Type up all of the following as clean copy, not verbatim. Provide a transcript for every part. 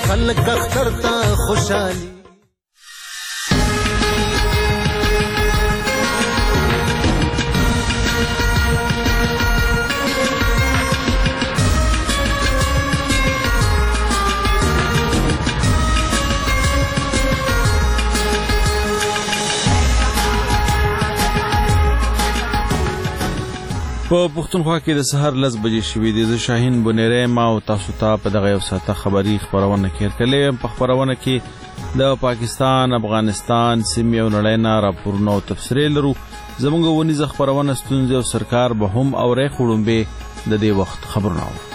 خلک اختر ته خوشحالي په پښتونخوا کې د سحر 10 بجې شوې دي. زه شاهین بنيری ما او تاسو ته په دغه یو ساعته خبري خبرونه کې کړلې. په خبرونه کې د پاکستان، افغانستان، سیمې او نړۍ نه راپورونه او تفسیرې لرو. زموږ ونیزه خبرونه ستونزې او سرکار به هم اورې خړومبې د دې وخت خبرونه وو.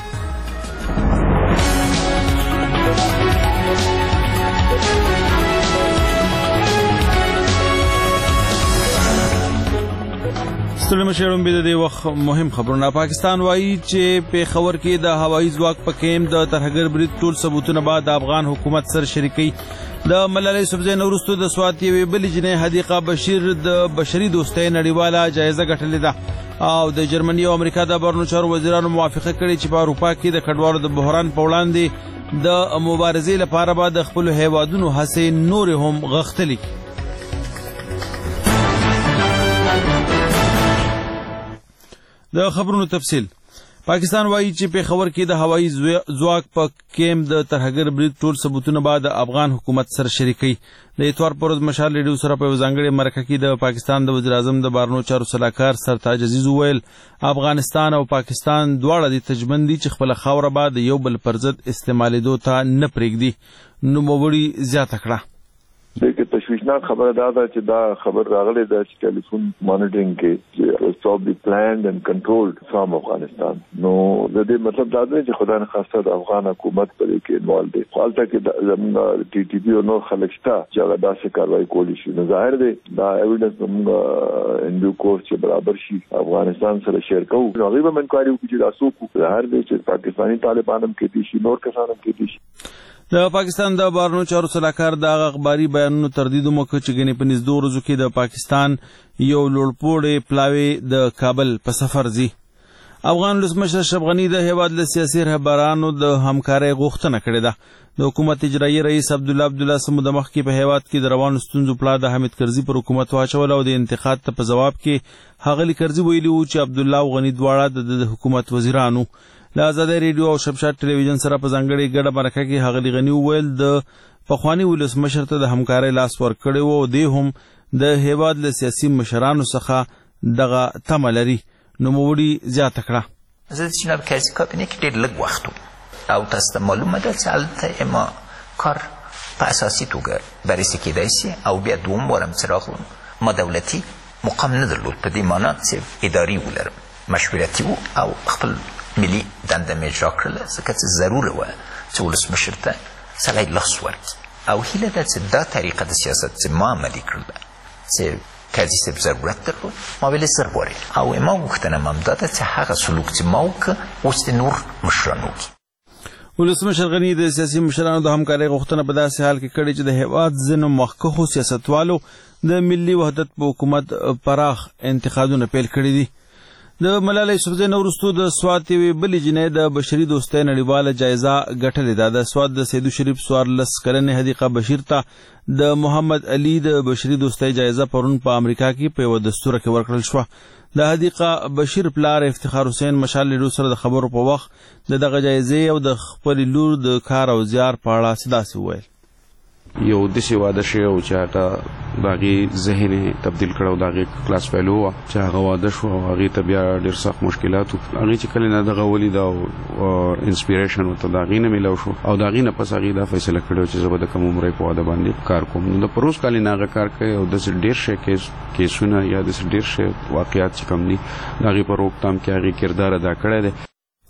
ستړي مشرون به د وخت مهم خبرونه. پاکستان وایي چې په خبر کې د هوایي ځواک په کېم د ترهګر برید ټول ثبوتونه بعد د افغان حکومت سره شریکي. د ملالۍ یوسفزۍ نورستو د سوات یوې بلې جنۍ حدیقه بشیر د بشري دوستۍ نړیواله جایزه ګټلې ده او د جرمني او امریکا د بهرنیو چارو وزیرانو موافقه کړې چې په اروپا کې د کډوالو د بحران په وړاندې د مبارزې لپاره به د خپلو هیوادونو هڅې نورې هم غښتلې. د خبرونو تفصیل. پاکستان وایي چې په خبر کې د هوایي ځواک په کېم د ترهګر برید ټول ثبوتونه بعد د افغان حکومت سره شریکي. د اتوار پر ورځ مشال ریډیو سره په ځانګړي مرکه کې د پاکستان د وزیر اعظم د بهرنیو چارو سلاکار سرتاج عزیز وویل افغانستان او پاکستان دواړه د تجمندي چې خپل خاوره بعد یو بل پر ضد استعمالېدو ته نه پرېږدي. نوموړي زیاته کړه دغه تشویشناک خبره ده چې دا خبر راغلی د ټلیفون مانیټرینګ کې چې probably planned and controlled from افغانستان. نو د دې مطلب دا دی چې خدای نه خواسته د افغان حکومت په دې کې انوالو دي. حالته کې زموږ ټي ټي پی او نور خلک شته چې هغه داسې کاروایی کولی شي. نو ظاهر دی دا ایویډنس موږ ان ډیو کورس چې برابر شي افغانستان سره شیر کوو. نو هغه به منکواري وکړي چې تاسو کو ظاهر دی چې پاکستاني طالبان هم کې دي شي نور کسان هم کې دي شي. د پاکستان د بهرنیو چارو سلاکار د اخباري بیانونو تردید وکړ چې ګنې په نږدې ورځو کې د پاکستان یو لوړپوړی پلاوی د کابل په سفر ځي. افغان ولسمشر اشرف غني د هیواد له سیاسي رهبرانو د همکارۍ غوښتنه کړې ده. د حکومت اجرایي رئیس عبدالله سمود مخکې په هیواد کې د روانو ستونزو پلا د حامد کرزي پر حکومت واچول او د انتقاد ته په جواب کې ښاغلي کرزي ویلي وو چې عبدالله او غني دواړه د حکومت وزیرانو. له ازادۍ ریډیو او شمشاد ټلویزیون سره په ځانګړې ګډه مرکه کې ښاغلي غني وویل د پخواني ولسمشر ته د همکارۍ لاس ورکړی و او دی هم د هیواد له سیاسي مشرانو څخه دغه تمه لري. نوموړي زیاته کړه زه د جناب کرزي کابینې کې ډېر لږ وخت و او تاسو ته معلومه ده چې هلته ما کار په اساسي توګه بررسي کېدای شي او بیا دوم وارم چې راغلم ما دولتي مقام نه درلود په دې معنا چې اداري ولرم مشورتي و او خپل ملي دنده مې اجرا کړله ځکه چې ضروره وه چې ولسمشر ته سړی لاس ورکړي او هیله ده چې دا طریقه د سیاست چې ما عملي کړله چې کرزي صاحب ضرورت درلود ما ویلې زر غواړې او ما غوښتنه م همدا ده چې هغه سلوک چې ما وکړه اوس د نور مشران وکړي. ولسمشر غني د سیاسي مشرانو د همکارۍ غوښتنه په داسې حال کې کړې چې د هیواد ځینو مخکښو سیاستوالو د ملي وحدت په حکومت پراخ انتقادونه پیل کړي دي. د ملالۍ یوسفزۍ نورستو د سوات یوې بلې جنۍ د بشري دوستۍ نړیواله جایزه ګټلې ده. د سوات د سیدو شریف 14 کلنې حدیقه بشیر ته د محمد علي د بشري دوستۍ جایزه پرون په امریکا کې په یوه دستوره کې ورکړل شوه. د حدیقه بشیر پلار افتخار حسین مشال ریډیو سره د خبرو په وخت د دغه جایزې او د خپلې لور د کار او زیار په اړه داسې وویل یو داسې واده شوی و چې هغه د هغې ذهن یې تبدیل کړی او د هغې کلاس فیلو وه چې هغه واده شو او هغې ته بیا ډېر سخت مشکلات و. هغې چې کله نه دغه ولیده او انسپیریشن ورته د هغې نه میلاو شو او د هغې نه پس هغې دا فیصله کړې وه چې زه به د کم عمرۍ په واده باندې کار کوم. نو د پروز کالي نه هغه کار کوي او داسې ډېر شی کیسونه یا داسې ډېر شی واقعات چې کم دي د هغې په روکتام کې هغې کردار ادا کړی دی.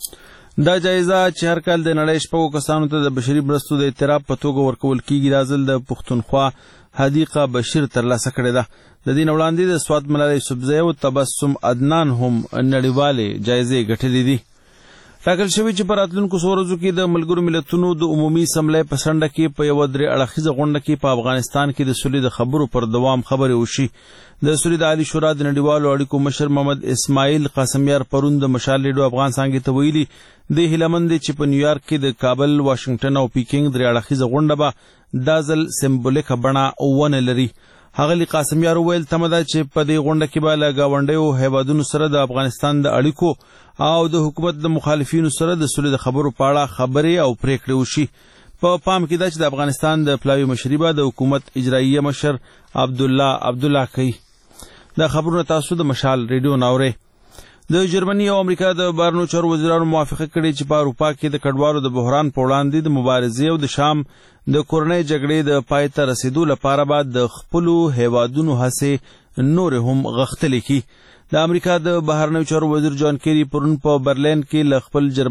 دا جایزه چې هر کال د نړۍ 6 کسانو ته د بشري مرستو د اعتراف په توګه ورکول کیږي دا ځل د پښتونخوا حدیقه بشیر ترلاسه کړې ده. د دې نه وړاندې د سوات ملالۍ یوسفزۍ او تبسم عدنان هم نړیوالې جایزې ګټلې دي. ټاکل شوی چې په راتلونکو څو ورځو کې د ملګرو ملتونو د عمومي اسمبلی په څنډه کې په یوه درې اړخیزه غونډه کې په افغانستان کې د سولې د خبرو پر دوام خبرې وشي. د سولې د عالي شورا د نړیوالو اړیکو مشر محمد اسماعیل قاسمیار پرون د مشال ریډیو افغان څانګې ته ویلي د هیلمند چې په نیویارک کې د کابل، واشنگټن او پیکینګ درې اړخیزه غونډه به دا ځل سمبولیکه بڼه ونه لري. ښاغلي قاسمیار وویل تمه ده چې په دې غونډه کې به له ګاونډیو هیوادونو سره د افغانستان د اړیکو او د حکومت د مخالفینو سره د سولې د خبرو په اړه خبرې او پریکړې وشي. په پام کې ده چې د افغانستان د پلاوي مشري به د حکومت اجراییه مشر عبدالله کوي. دا خبرونه تاسو د مشال ریډیو ناورئ. د جرمني او امریکا د بهرنیو چارو وزیرانو موافقه کړې چې په اروپا کې د کډوالو د بحران په وړاندې د مبارزې او د شام د کورنۍ جګړې د پای ته رسیدو لپاره به د خپلو هیوادونو هڅې نور هم غښتلې کړي. د امریکا د بهرنیو چارو وزیر جان کیری پرون په برلین کې له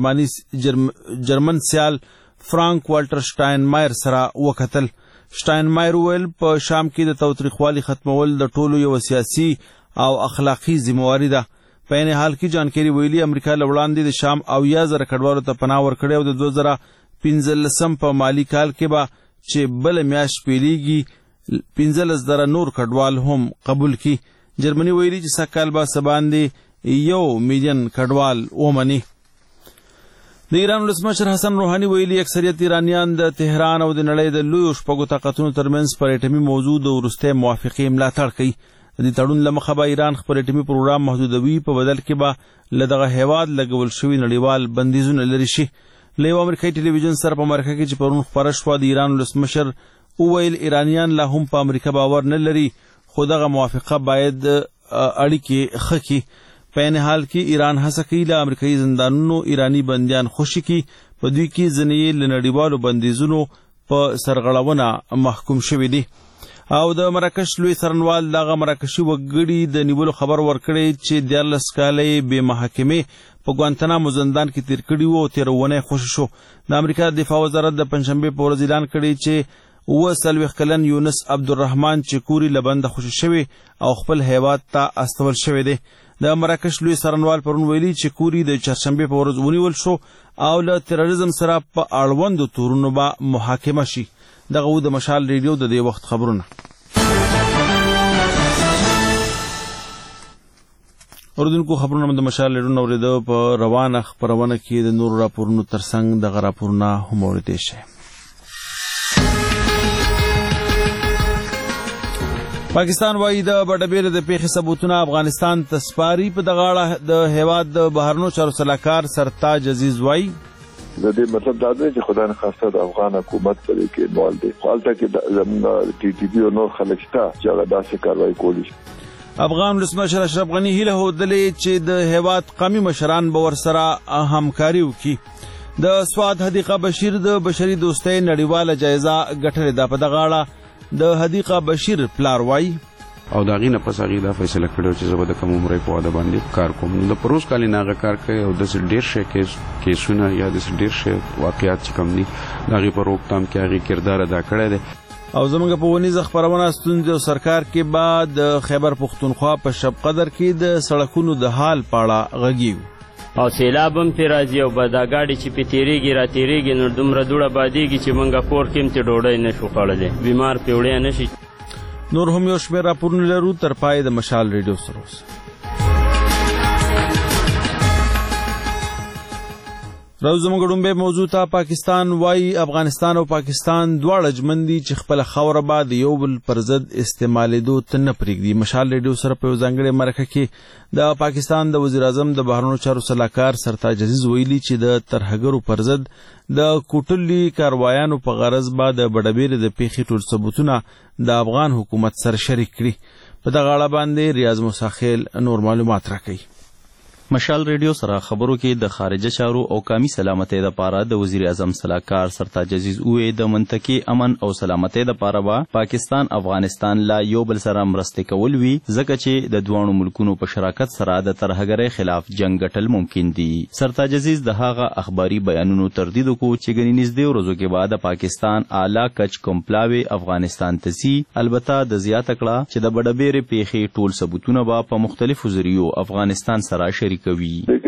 خپل جرمن سیال فرانک والټر شټاینمایر سره وکتل. شټاینمایر وویل په شام کې د تاوتریخوالي ختمول د ټولو یو سیاسي او اخلاقی ذمہواری ده. په عین حال کې جان کیری ویلي امریکا له وړاندې د شام 70,000 کډوالو ته پناه ورکړې او د 2015 په مالي کال کې به چې بل میاشت پیلیږي 15,000 نور کډوال هم قبول کی. جرمني ویلي چې سږ کال به سباندې 1 میلیون کډوال ومني. د ایران ولسمشر حسن روحاني ویلي اکثریت ایرانیان د تهران او د نړۍ د لویو شپږو طاقتونو ترمنځ پر اټومي موضوع د وروستۍ موافقې ملاتړ کوي. د دې تړون له مخه به ایران خپل اټومي پروګرام محدودوي، په بدل کې به له دغه هیواد لګول شوي نړیوال بندیزونه لرې شي. له یو امریکایي ټلویزیون سره په مرکه کې چې پرون خپره شوه د ایران ولسمشر وویل ایرانیان لا هم په امریکا باور نه لري، خو دغه موافقه باید اړیکې ښه کړي. په عین حال کې ایران هڅه کوي له امریکایي زندانونو ایرانی بندیان خوشي کړي. په دوی کې ځینې یې له نړیوالو بندیزونو په سرغړونه محکوم شوي دي. او د مراکش لوی څارنوال دغه مراکشي وګړي د نیولو خبر ورکړی چې 14 کاله بې محاکمې په ګوانتنامو زندان کې تیر کړي وو او تېرونه خوشي شو. د امریکا دفاع وزارت د پنجشنبې په ورځ اعلان کړی چې 40 کلن یونس عبدالرحمن چې کوري له بنده خوشي شوی او خپل هیواد ته استول شوی دی. د مراکش لوی څارنوال پرون ویلي چې کوري د چهارشنبې په ورځ ونیول شو او له تروریزم سره په اړوندو تورونو به محاکمه شي. دغه و د مشال ریډیو د دې وخت خبرونه. اوریدونکو خبرونه د مشال ریډیو اورېده. په روانه خپرونه کې د نورو راپورونو ترڅنګ دغه راپورونه هم اورېدی شي. پاکستان وایي د بډبیرې د پیښې ثبوتونه افغانستان ته سپاري. په دغه اړه د هیواد د بهرنیو چارو سلاکار سرتاج عزیز وایي د دې مطلب دا دی چې خدای نخواسته د افغان حکومت په دې کې انوالو دی. خو هلته کې زموږ ټي ټي پي او نور خلک شته چې هغه داسې کاروایي کولی شي. افغان ولسمشر اشرف غني هیله ښودلې چې د هیواد قومي مشران به ورسره همکاري وکړي. د سواد حدیقه بشیر د بشري دوستۍ نړیواله جایزه ګټلې ده. په دغه اړه د حدیقه بشیر پلار وایي او دا غي نه پس هغه دا فیصله کړو چې زه به د کوم عمر په واده باندې کار کوم. نو د پروس کال نه هغه کار کوي او د ډیر شي کیسونه یا د ډیر شي واقعیات چې کم دي دا غي په روکتام کې هغه کردار ادا کړی دی. او زموږ په ونیزه خبرونه ستونزې او سرکار کې بعد خیبر پختونخوا په شب قدر کې د سړکونو د حال پاړه غږیو او سیلاب هم پې راځي او به دا ګاډي چې پې تېرېږي را تېرېږي نو دومره دوړه بادېږي چې موږ کور کې هم ترې ډوډۍ نه شو خوړلی، بیمار پې وړی نه شي. نور هم یو شمېر راپورونه لرو. تر پای د مشال ریډیو سره اوسئ. راځو زموږ ډومبې موضوع ته. پاکستان وایي افغانستان او پاکستان دواړه ژمن دي چې خپله خاوره به د یو بل پر ضد استعمالېدو ته نه پرېږدي. مشال ریډیو سره په یو ځانګړې مرکه کې د پاکستان د وزیر اعظم د بهرنیو چارو سلاکار سرتاج عزیز ویلي چې د ترهګرو پر ضد د کوټلي کاروایانو په غرض به د بډبیرې د پیښې ټول ثبوتونه د افغان حکومت سره شریک کړي. په دغه اړه باندې ریاض موساخیل نور معلومات راکوي. مشال ریډیو سره خبرو کې د خارجه چارو او قومي سلامتۍ لپاره د وزیر اعظم سلاکار سرتاج عزیز وې د منطقي امن او سلامتۍ لپاره به پاکستان افغانستان لا یو بل سره مرستې کول وي ځکه چې د دوه ملکونو په شراکت سره د ترهګرۍ خلاف جنگ ګټل ممکن دي. سرتاج عزیز د هغه اخباري بیانونو تردید وکړو چې ګڼې نږدې ورځو کې بعد پاکستان اعلی کچ کومپلاوي افغانستان ته ځي. البته د زیاته کړه چې د بډبیرې پیښې ټول ثبوتونه به په مختلفو ذریعو افغانستان سره شریک کوي. دغه تشویش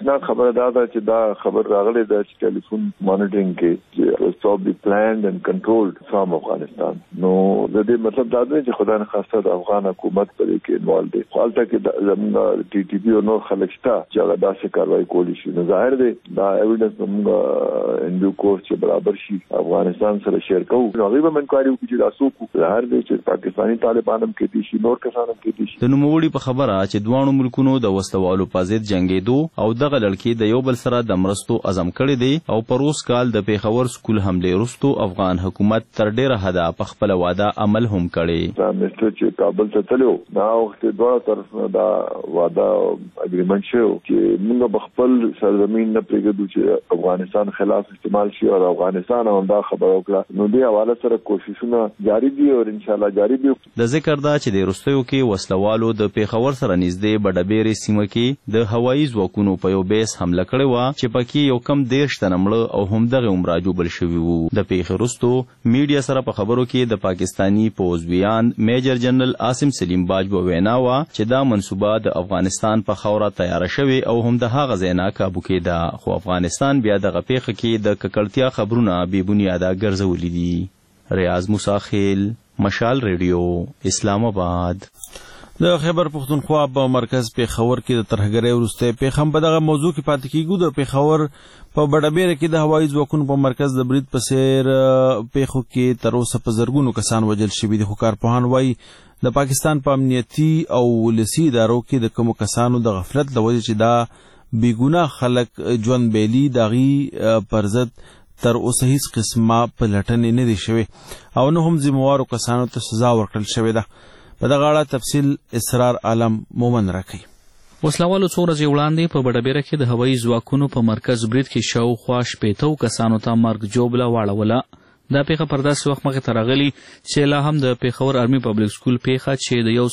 تشویشناک خبره دا چې دا خبر راغلی دا چې ټلیفون مانیټرینګ کې was probably planned and controlled from افغانستان. نو د دې مطلب دا دی چې خدای نه خواسته د افغان حکومت پرې کې انوالو دي. حالته کې زموږ ټي ټي پی او نور خلک شته چې هغه داسې کاروایی کولی شي. نو ظاهر دی دا ایویډنس موږ ان ډیو کورس چې برابر شي افغانستان سره شیر کوو. نو هغه به منکواري وکړي چې تاسو کو ظاهر دی چې پاکستاني طالبان هم کې دي شي نور کسان هم کې دي شي. د نوموړي په خبره چې دوانو ملکونو د وسلوالو په ضد جنگېدو او دغه لړکې د یو بل سره د مرستو عزم کړی دی او په روس کال د پیښور سکول حملې وروسته افغان حکومت تر ډیره حده په خپل وعده عمل هم کړی. دا مستر چې کابل ته تلو دا وخت دوه طرف دا وعده اګریمنت شو چې موږ په خپل سرزمین نه پرېږدو چې افغانستان خلاف استعمال شي او افغانستان هم دا خبره وکړه. نو دې حواله سره کوششونه جاری دي او ان شاء الله جاری دي. د ذکر دا چې د روسیو کې وسلوالو د پیښور سره نږدې بډبېرې سیمه کې د هوایي ځواکونو په یو بیس حمله کړې وه چې پکې یو کم 13 تنه مړه او همدغه عمره جوړ شوي وو. د پیښې وروسته میډیا سره په خبرو کې د پاکستانی پوځویان میجر جنرال عاصم سلیم باجوه وینا وه چې دا منصوبه د افغانستان په خاوره تیاره شوې او هم د هغه ځای نه کابو کېده. خو افغانستان بیا دغه پیښه کې د ککړتیا خبرونه بې بنیاده ګرځولي دي. ریاض موسی خیل، مشال ریډیو، اسلام آباد. د خیبر پختونخوا په مرکز پیښور کې د ترهګرۍ وروستی پیښه هم په دغه موضوع کې پاتې کیږو. د پیښور په بډبېره کې د هوایي ځواکونو په مرکز د برید په څېر پیښو کې تر اوسه په زرګونو کسان وژل شوي دي. خو کارپوهان وایي د پاکستان په امنیتي او ولسي ادارو کې د کومو کسانو د غفلت له وجې چې دا بېګناه خلک ژوند بیلي د هغې پر ضد تر اوسه هیڅ قسمه پلټنې نه دي شوې او نه هم ذمهوارو کسانو ته سزا ورکړل شوې ده. په دغه اړه تفصیل اسرار عالم مومن راکوي. وسلوالو څو ورځې وړاندې په بډبېره کې د هوایي ځواکونو په مرکز برید کې شاوخوا 80 کسانو ته مرګ ژوبله واړوله. دا پیښه پر داسې وخت مخې ته راغلي چې لا هم د پیښور آرمي پبلک سکول پیښه چې د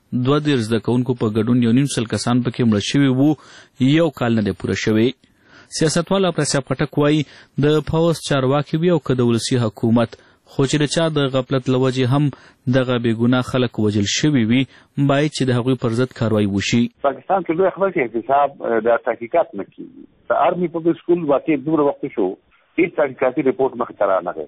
132 زده کوونکو په ګډون 1.5 کسان پکې مړه شوي وو یو کال نه دی پوره شوی. سیاستوال افراسیاب خټک وایي د پوځ چارواکي وي او که د ولسي حکومت خو چې د چا د غفلت له وجې هم دغه بېګناه خلک وژل شوي وي باید چې د هغوی پر ضد کاروایی وشي. پاکستان کې لوی خبر کې احتساب د تحقیقات نه کېږي. د آرمي پبلک سکول واقع دومره وخت شو هیڅ تحقیقاتي رپورټ مخې ته رانغی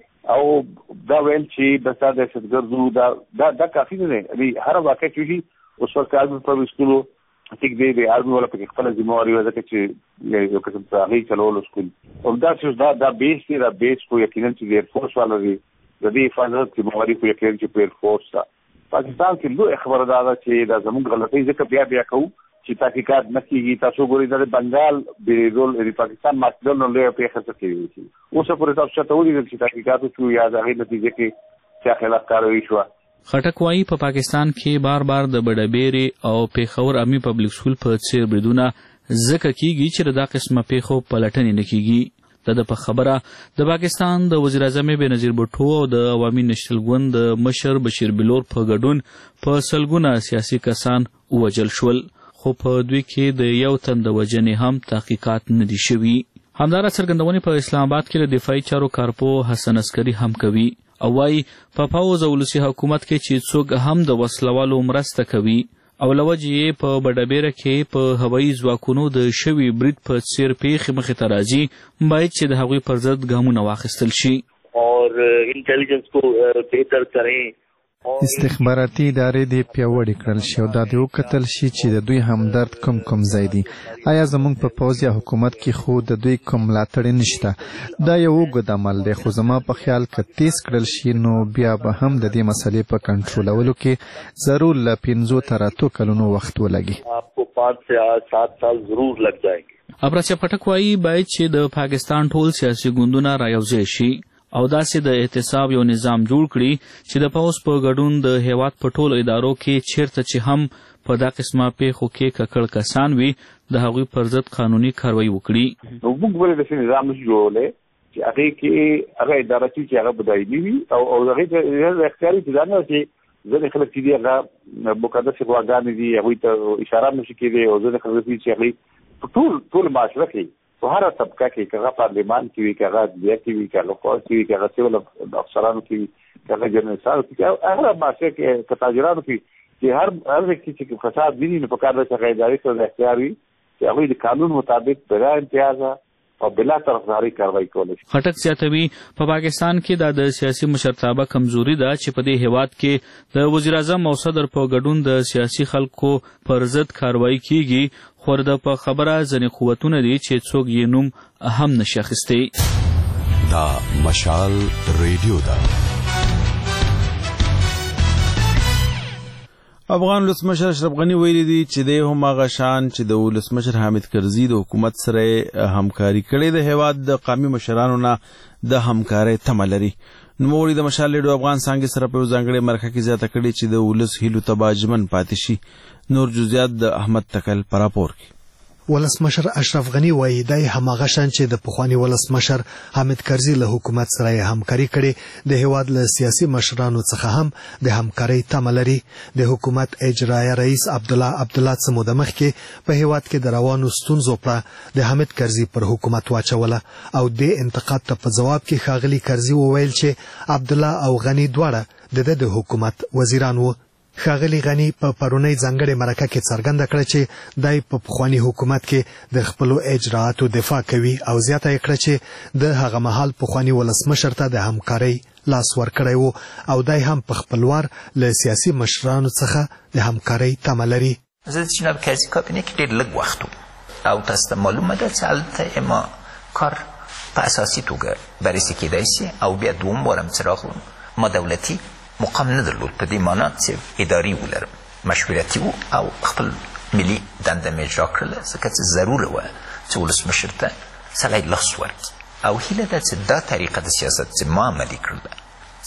او دا ویل چې د ساده دهشتګردو دا کافي نه دی. هر واقع چې شي اوس وخت آرمي پبلک سکول ټیک دی د آرمي والا پکې خپله ذمهواري وه ځکه چې یو قسم څه هغې چلولو سکول همداسې دا بیس دی. دا بیس خو یقینا چې د ایرفورس والا دی د دې حفاظت ذمهواري خو یقینا چې په ایرفورس ده. پاکستان کې لوی خبره دا ده چې دا زموږ غلطۍ ځکه بیا کوو چې تحقیقات نه کېږي. تاسو ګورئ د بنګال بېرول د پاکستان ماسډل نو لویه پیښه څه کېږي چې اوسه پورې تاسو چاته ولیدل چې تحقیقات وشو یا د هغې نتیجه کې چا خلاف کاروایی شوه. خټک وایي په پاکستان کې بار بار د بډبېرې او پیښور آرمي پبلک سکول په څېر بریدونه ځکه کېږي چې د دا قسمه پیښو پلټنې نه کېږي. د په خبره د پاکستان د وزیر اعظم بېنظیر بوټو او د عوامي نشنل ګوند د مشر بشیر بلور په ګډون په سلګونه سیاسي کسان ووژل شول خو په دوی کې د یو تن د وژنې هم تحقیقات نه دي شوي. همدارا څرګندونې په اسلام آباد کې د دفاعي چارو کارپوه حسن عسکري هم کوي او وایي په پوځ او ولسي حکومت کې چې څوک هم د وسلوالو مرسته کوي او له وجې یې په بډبېره کې په هوایي ځواکونو د شوي برید په څېر پیښې مخې ته راځي باید چې د هغوی پر ضد ګامونه واخیستل شي. اور انټیلیجنس کو بهتر کریں استخباراتي ادارې دې پیاوړې کړل شي او دا دې وکتل شي چې د دوی همدرد کوم ځای دی. آیا زموږ په پوځ یا حکومت کې خو د دوی کوم ملاتړ نشته؟ دا یو اوږد عمل دی خو زما په خیال که تیز کړل شي نو بیا به هم د دې مسلې په کنټرولولو کې ضرور له 5 تر 8 کلونو وخت ولګي. آپ کو 5 سے 7 سال ضرور لگ جائیں گے. افراسیاب خټک وایي باید چې د پاکستان ټول سیاسي ګوندونه رايوځای شي او داسې د احتساب یو نظام جوړ کړي چې د پوځ په ګډون د هیواد په ټولو ادارو کې چیرته چې هم په دا قسمه پیښو کې ککړ کسان وي د هغوی پر ضد قانوني کاروایی وکړي. موږ ولې داسې نظام نشو جوړولی چې هغې کې هغه اداره چې هغه به دایمي وي او هغې ته اختیاري چې دا نه چې ځینې خلک چې دي هغه مقدسې غواګانې دي هغوی ته اشاره هم نشي کېدی او ځینې خلک دي چې هغوی په ټول معاشره کې په هره طبقه کې که هغه پارلمان کې وي که هغه عدلیه کې وي که هغه پوځ کې وي که هغه سیول افسرانو کې وي که هغه جرنلستانو کې که هغه معاشره کې که تاجرانو کې چې هر ځای کې چې فساد ویني نو په کار ده چې هغه ادارې سره د اختیار وي چې چې هغوی د قانون مطابق بغیر امتیازه او بلا طرفداري کاروایی کولی شي. خټک زیاتوي په پاکستان کې د سیاسي مشرتابه کمزوري ده چې په دې هیواد کې د وزیر اعظم او صدر په ګډون د سیاسي خلکو پر ضد کاروایی کیږي، خو د په خبره ځینې قوتونه دي چې څوک یې نوم هم نشي اخیستی. دا مشال ریډیو ده. افغان ولسمشر اشرف غنی ویلي دي چې د هم هغه شان چې د ولسمشر حامد کرزي د حکومت سره همکاري کړې د هیواد د قومي مشرانو نه د همکارۍ تمه لري. نوموړي د مشال ریډیو افغان څانګې سره په ځانګړې مرکه کې زیاته کړې چې د ولس هیلو ته به ژمن پاتې شي. نور جزئیات د احمد تکل په راپور کې. ولسمشر اشرف غنی وایي دی هماغه شان چې د پخوانی ولسمشر حامد کرزي له حکومت سره همکاري کړي د هیواد له سیاسي مشرانو څخه هم د همکارۍ تمه لري. د حکومت اجرایه رئیس عبدالله څه موده مخکې په هیواد کې د روانو ستونزو په د حامد کرزي پر حکومت واچوله او د انتقاد ته په جواب کې ښاغلي کرزي وویل چې عبدالله او غنی دواړه د حکومت وزیران وو. ښاغلي غنی په پرونی ځانګړې مرکه کې څرګنده کړه چې دای په پخوانی حکومت کې د خپلو اجرااتو دفاع کوي او زیاته یې کړه چې د هغه مهال پخوانی ولسمشر ته د همکارۍ لاس ورکړی وو او دای هم په خپل وار له سیاسي مشرانو څخه د همکارۍ تمه لري. زه د جناب کرزي کابینه کې ډېر لږ وخت او تاسو ته معلومه ده چې هلته ما کار په اساسي توګه بررسي کېدای شي او بیا دوم وارم چې راغلم ما دولتي مقام نه درلود، په دې معنا چې اداري ولرم، مشورتي و او خپل ملي دنده مې اجرا کړله ځکه چې ضروره وه چې ولسمشر ته سړی لاس ورکړي او هیله ده چې دا طریقه د سیاست چې ما عملي کړله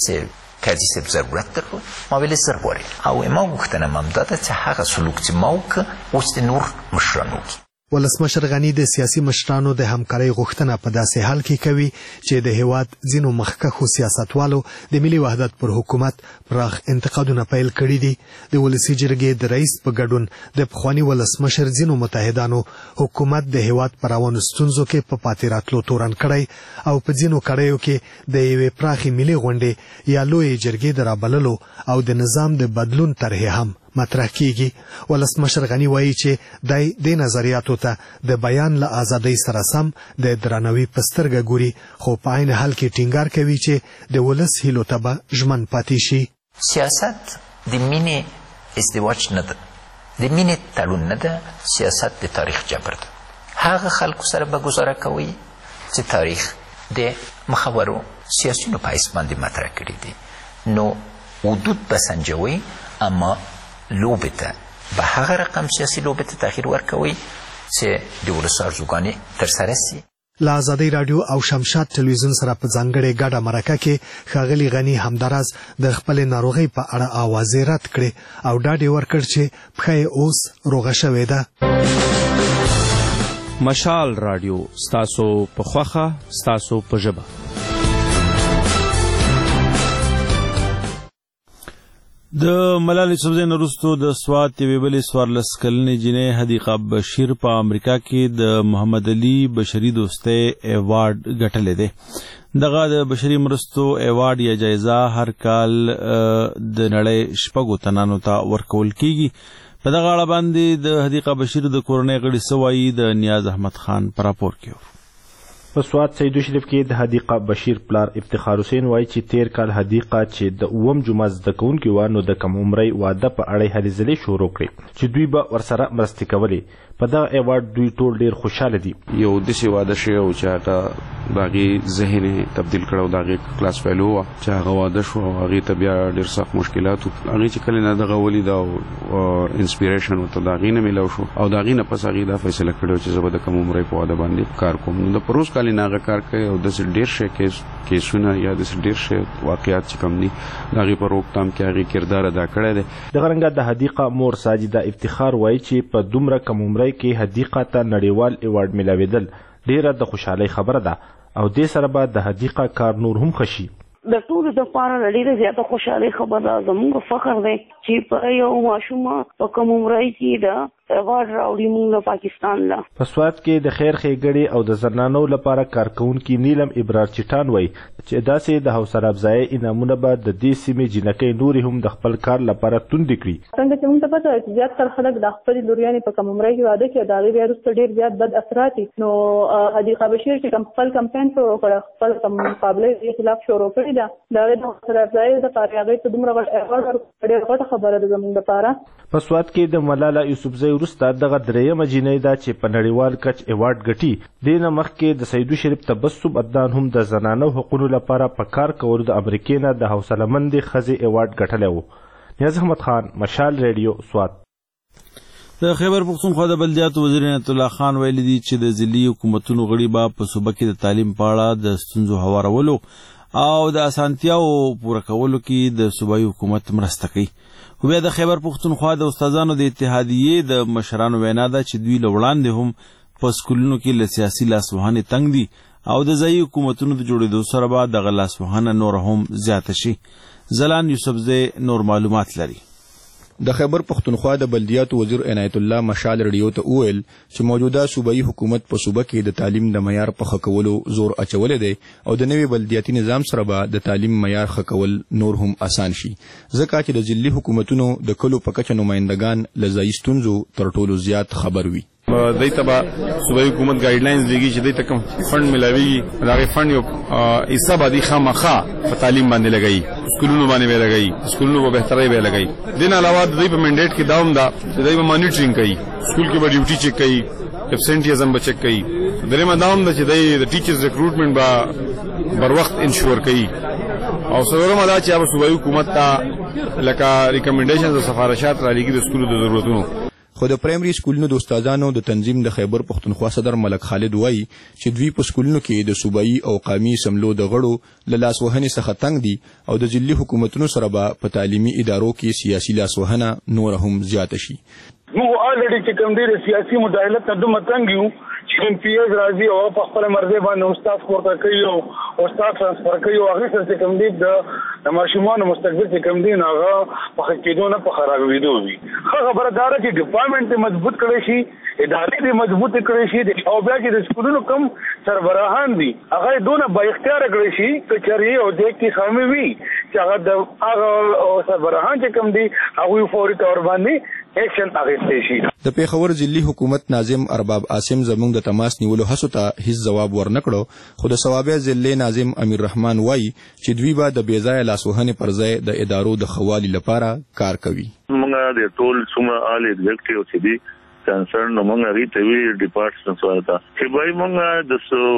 چې کرزي صاحب ضرورت درلود ما ویلې زر غواړي او ما غوښتنه م همدا ده چې هغه سلوک چې ما وکړه اوس د نور مشران وکړي. ولسمشر غنی د سیاسي مشرانو د همکارۍ غوښتنه په داسې حال کې کوي چې د هیواد ځینو مخکښو سیاستوالو د ملي وحدت پر حکومت پراخ انتقادونه پیل کړي دي. د ولسي جرګې د رئیس په ګډون د پخوانی ولسمشر ځینو متحدانو حکومت د هیواد پر روانو ستونزو کې په پاتې راتلو تورن کړی او په ځینو کړیو کې د یوې پراخې ملي غونډې یا لویې جرګې د رابللو او د نظام د بدلون طرحې هم مطرح کیږي. ولسمشر غنی وایي چې دای د نظریاتو ته د بیان له ازادۍ سره سم د درناوي په سترګه ګوري خو په عین حال کې ټینګار کوي چې د ولس هیلو ته به ژمن پاتې شي. سیاست د مینې ازدواج نه ده، د مینې تړون نه ده، سیاست د تاریخ جبر ده. هغه خلکو سره به ګزاره کوي چې تاریخ د مخورو سیاسیونو په حیث باندې مطرح کړي دي، نو حدود به سنجوي اما لوبې ته به هغه رقم سیاسي لوبې ته تغییر ورکوي چې د ولس ارزوګانې ترسره سي. له ازادۍ راډیو او شمشاد ټلویزیون سره په ځانګړې ګډه مرکه کې ښاغلي غني همداراز د خپلې ناروغۍ په اړه اوازې رد کړې او ډاډ یې ورکړ چې پښه یې اوس روغه شوې ده. مشال راډیو ستاسو په خوښه ستاسو په ژبه. د ملالۍ یوسفزۍ نه وروستو د سوات یوې بلې 14 کلنې جینۍ حدیقه بشیر په امریکا کې د محمد علي بشري دوستۍ ایوارډ ګټلی دی. دغه د بشري مرستو ایوارډ یا جایزه هر کال د نړۍ 6 تنانو ته ورکول کیږي. په دغه اړه باندې د حدیقه بشیر د کورنۍ غړي څه وایي د نیاز احمد خان په راپور کې. په سوات سیدو شریف کې د حدیقه بشیر پلار افتخار حسین وایي چې تیر کال حدیقه چې د 9م جمعه زده کوونکي وه نو د کم عمرۍ واده په اړه هلې ځلې شروع کړې چې دوی به ورسره مرستې کولې. په دغه ایوارډ دوی ټول ډیر خوشاله دي. یو داسې واده شوی و چې هغه د هغې ذهن یې تبدیل کړی او د هغې کلاس فیلو وه چې هغه واده شو او هغې ته بیا ډېر سخت مشکلات و. هغې چې کله نه دغه ولید او انسپیریشن ورته د هغې نه میلاو شو او د هغې نه پس هغې دا فیصله کړې وه چې زه به د کم عمرۍ په واده باندې کار کوم. نو د پروز کال نه هغه کار کوي او داسې ډېر شی کیسونه یا داسې ډېر شی واقعات چې کوم دي د هغې په روکتام کې هغې کردار ادا کړی دی. دغه رنګه د حدیقه مور ساجده افتخار وایي چې په دومره کم عمرۍ کې حدیقه ته نړیوال ایوارډ ملاوېدل ډیره د خوشحالۍ خبره ده او دې سره به د حدیقه کار نور هم ښه شي. د ټولو دپاره ډېره زیاته خوشحالۍ خبره ده. زموږ فخر دی چې په یو ماشوم په کوم عمر کې دا ایوارډ راوړي موږ پاکستان لا. په سوات کې د خیر ښېګړې او د زنانو لپاره کارکونکي نیلم ابرار چټان وایي چې داسې د حوصله افزایۍ انعامونه به د دې سیمې جینکۍ نورې هم د خپل کار لپاره توندې کړي. څنګه چې موږ ته پته چې زیاتره خلک د خپلې لوریانې په کم عمرۍ کې واده کوي، د هغې بیا وروسته ډېر زیات بد اثرات دي. نو حدیقه بشیر چې خپل کمپین شروع کړی، خپل مقابله یې خلاف شروع کړې ده، د هغې د حوصله افزایۍ دپاره هغې ته دومره غټ ایوارډ ورکړی، ډېره غټه خبره ده زموږ دپاره. په سوات کې د ملاله یوسفزۍ وروسته دغه درېیمه جینۍ ده چې په نړیوال کچ ایوارډ ګټي. دې نه مخکې د سیدو شریف تبسم عدنان هم د زنانو حقونو لپاره په کار کولو د امریکې نه د حوصله مندې ښځې ایوارډ ګټلی و. نیاز احمد خان، مشال ریډیو، سوات. د خیبر پښتونخوا د بلدیاتو وزیر عنایت الله خان ویلي دي چې د ضلعي حکومتونو غړي به په صوبه کې د تعلیم په اړه د ستونزو هوارولو او د اسانتیاو پوره کولو کې د صوبایي حکومت مرسته کوي. خو بیا د خیبر پښتونخوا د استادانو د اتحادیې د مشرانو وینا ده چې دوی له وړاندې هم په سکولونو کې له سیاسي لاسوهنې تنګ دي او د ځایي حکومتونو د جوړېدو سره به دغه لاسوهنه نور هم زیاته شي. زلان یوسفزی نور معلومات لري. د خیبر پښتونخوا د بلدیاتو وزیر عنایت الله مشال ریډیو ته وویل چې موجوده صوبایي حکومت په صوبه کې د تعلیم د معیار په ښه کولو زور اچولی دی او د نوي بلدیاتي نظام سره به د تعلیم معیار ښه کول نور هم اسان شي، ځکه چې د ضلعي حکومتونو د کلو په کچه نمایندګان له ځایي ستونزو تر ټولو زیات خبر وي. دای ته به صوبایي حکومت ګایډلاینز لګي چې دای ته کوم فند ملاویږي، د هغې فند یو حصه به دوی خامخا په تعلیم باندې لګوي، سکولونو باندې به لګوي، سکولونو په بهترۍ به لګوي. دې نه علاوه د دوی په منډیټ کې دا هم ده چې دوی به مانیټرینګ کوي، سکول کې به ډیوټي چک کوي، ابسنټیزم به چک کوي. درېیمه دا هم ده چې دوی د ټیچرز ریکروټمنټ به بر وخت انشور کوي. او څلورمه دا چې هغه صوبایي حکومت ته لکه ریکمنډیشنز او سفارشات رالیږي د سکولو د ضرورتونو. خو د پرایمري سکولونو د استادانو د تنظیم د خیبر پښتونخوا صدر ملک خالد وایي چې دوی په سکولونو کې د صوبایي او قامي سملو د غړو له لاسوهنې څخه تنګ دي او د ضلعي حکومتونو سره به په تعلیمي ادارو کې سیاسي لاسوهنه نور هم زیاته شي. موږ الریډي چې کوم ډېر سیاسي مداخلت نه دومره تنګ یو چې امپیز راځي او په خپل مرزي باندې استاد پورته کوي او استاد ترانسفر کوي او هغه څه کوم دي د ماشومان مستقبل چې کوم دي هغه په حقیقت نه په خرابېدو وي. خبره دا ده چې ډیپارټمنټ مضبوط کړي شي، ادارې دې مضبوط کړي شي او بیا چې د سکولونو کم سربراهان دي هغه دونه با اختیار کړي شي چې چاري او د کی خامي وي چې هغه د هغه سربراهان چې کم دي هغه فوري تور باندې اکشن اخیستي شي. د پیښور ضلعي حکومت ناظم ارباب عاصم زموږ د تماس نیولو هڅو ته هیڅ ځواب ورنکړو، خو د صوابع ضلع ناظم امیر رحمان وایي چې دوی به د بېځایه لاسوهنې پر ځای د ادارو د ښه والي لپاره کار کوي. موږ د ټول څومره آل ایگزیکټیو چې دي کنسرن نو موږ هغې ته وی ډپارټمنټ سره ته چې بای موږ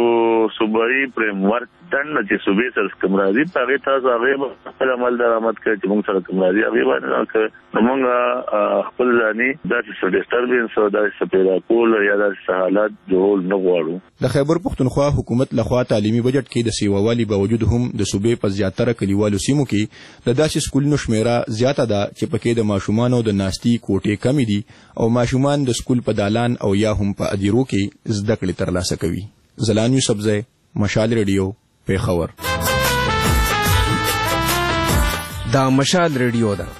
د صوبایي فریم ورک دننه چې صوبې سره کوم راځي په هغې تاسو هغې خپل عمل درآمد کړئ چې موږ سره کوم راځي هغې باندې نو موږ خپل ځاني داسې څه ډسټربینس او داسې څه پیدا کول یا داسې حالات جوړول نه غواړو. د خیبر پښتونخوا حکومت لخوا تعلیمي بجټ کې د سیووالي باوجود هم د صوبې په زیاتره کلیوالو سیمو کې د داسې سکولونو شمیره زیاته ده چې پکې د ماشومانو د ناستي کوټې کمې دي او ماشومان د سکول په دالان او یا هم په ادیرو کې زده کړې ترلاسه کوي. زلان یوسفزی، مشال ریډیو، پیښور. دا مشال ریډیو ده.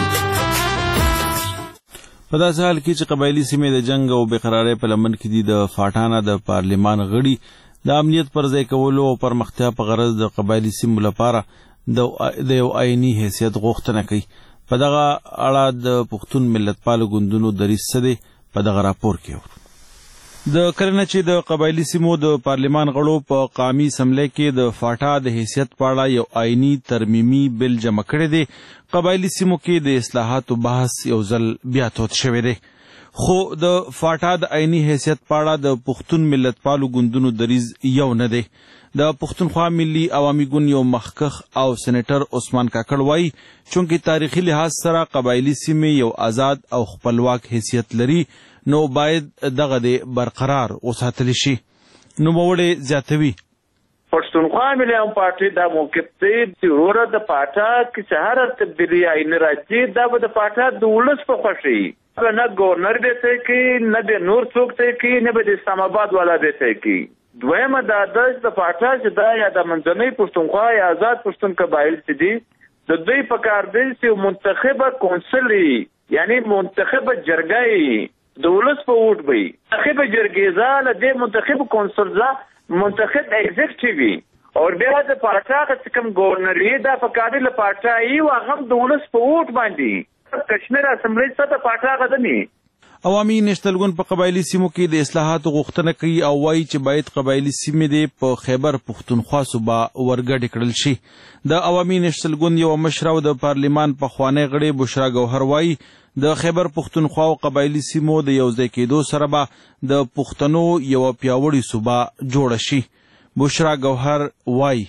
په داسې حال کې چې قبایلي سیمې د جنگ او بېقرارۍ په لمن کې دي، د فاټانه د پارلمان غړي د امنیت پر ځای کولو او پرمختیا په غرض د قبایلي سیمو لپاره د یو آئیني حیثیت غوښتنه کوي. په دغه اړه د پښتون ملتپالو ګوندونو دریځ څه دی په دغه راپور کې. د کله چې د قبایلي سیمو د پارلمان غړو په قامي اسمبلی کې د فاټا د حیثیت په اړه یو آئیني ترمیمي بل جمع کړی دی، قبایلي سیمو کې د اصلاحاتو بحث یو ځل بیا تود شوی دی. خو د فاټا د آئیني حیثیت په اړه د پښتون ملتپالو ګوندونو دریځ یو نه دی. د پښتونخوا ملي عوامي ګوند یو مخکښ او سېنیټر عثمان کاکړ وایي چونکې تاریخي لحاظ سره قبایلي سیمې یو آزاد او خپلواک حیثیت لري نو باید دغه د برقرار وساتل شي. نوموړی زیاتوي پښتونخوا ملي عوامي پارټي دا موقف دی چې وروره د پاټا کې چې هره تبدیلي آئین راځي دا به د پاټا د ولس په خوښه وي، نه ګورنر به ځای کوي، نه به نور څوک ځای کوي، نه به د اسلام آباد والا به ځای کوي. دویمه دا ده چې د پاټا چې دا یا د منځنۍ پښتونخوا یا آزاد پښتون قبایل چې دي د دوی په کار دی چې منتخبه کونسل یعنی منتخبه جرګه د ولس په ووټ وي منتخبه جرګې له دې منتخب کونسل منتخب ایگزیکټیو او بیا د پارټا چې کوم ګورنر دا په کار له پارټا او هغه د ولس په ووټ باندې کشمیر اسمبلی څخه د پارټا غدني عوامي نشتلګون په قبایلی سیمو کې د اصلاحاتو غوښتنه کوي او وایي چې باید قبایلی سیمې د په خیبر پښتونخوا صوبه ورګډ کړل شي. د عوامي نشتلګون یو مشر او د پارلیمان پخوانی غړي بشرا ګوهر وایي د خیبر پښتونخوا او قبایلی سیمو د یوځای کېدو سره به د پښتنو یو پیاوړی صوبه جوړه شي. بشرا ګوهر وایي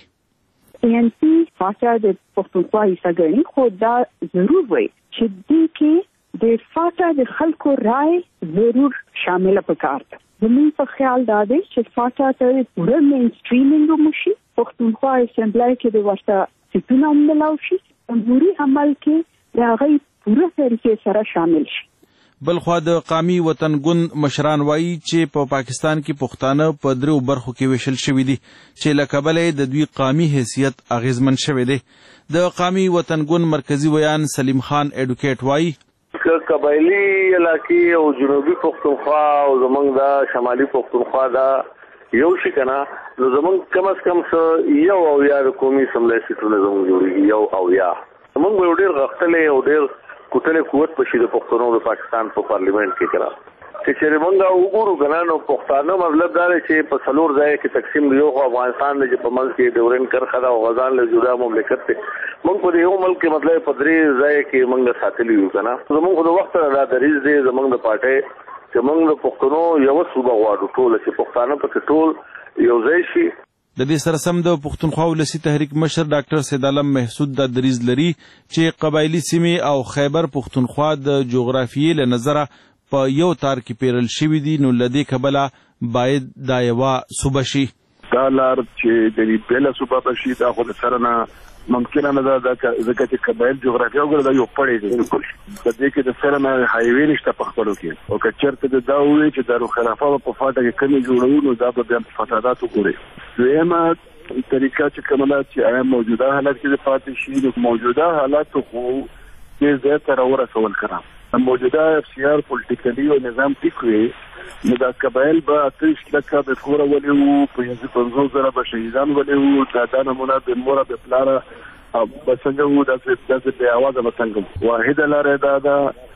ANC فاټا د پښتونخوا حصہ ګڼي خو دا ضرور وایي چې دې کې د فاټا د خلکو رائے ضرور شامل پکار ده. زموږ په خیال دا دی چې فاټا ته پوره مین سټریمینګ وشي پښتونخوا اسمبلی کې د ورته سیټونه ملاو شي جمهوری عمل کې د هغه پوره طریقې سره شامل شي. بلخوا د قامي وطن ګوند مشران وایي چې په پاکستان کې پښتانه په درو برخو کې ویشل شوي دي چې له کبله د دوی قامي حیثیت اغیزمن شوی دی. د قامي وطن ګوند مرکزی ویان سلیم خان ایډوکیټ وایي قبایلی علاقې او جنوبي پښتونخوا او زمونږ د شمالي پښتونخوا دا یو شي کنه نو زمونږ کم از کم یو او یا د قومي اسمبلی سیټونه زمونږ جوړېږي یو او یا زمونږ به ډېر غښتلی او ډېر کوټلی قوت په شي د پښتنو د پاکستان په پارلیمنت کې کړه چې چېرې مونږ وګورو که نه نو پښتانه مطلب دا دی چې په څلور ځایه کې تقسیم دی. یو خو افغانستان دی چې په منځ کې ډیورنډ کرښه ده او غزان له جدا مملکت دی. مونږ په دې یو ملک کې مطلب په درې ځایه کې مونږ ساتلي یو که نه زمونږ خو د وخت دا دریځ دی زمونږ د پارټۍ چې مونږ د پښتنو یوه صوبه غواړو ټوله چې پښتانه پکې ټول یو ځای شي. د دې سره سم د پښتونخوا ولسي تحریک مشر ډاکټر سید عالم محسود دا دریځ لري چې قبایلی سیمې او خیبر پښتونخوا د جغرافیې له نظره په یو تار کې پیرل شوي دي نو له دې کبله باید دا یوه صوبه شي. دا لار چې د بېله صوبه به شي دا خو د سره نه ممکنه نه ده ځکه چې قبایل جغرافیه وګوره دا یو پړی دی بالکل د دې کې د سره نه هایوې نشته په خپلو کې او که چېرته دا ووایي چې دارالخلافه به په فاټه کې کمې جوړوو نو دا به بیا فسادات وګوري. دویمه طریقه چې کومه ده چې آیا موجوده حالت کې پاتې شي نو موجوده حالاتو خو دې ځای ته راورسول کړه موجوده اف پولیټیکلي او نظام ټیک وي نو دا قبایل به 30 لکه به کوره ولې وو 50 به شهیدان ولې وو دا نمونه به موره به پلاره به څنګه وو داسې بې اوازه به څنګه واحده لاره دا ده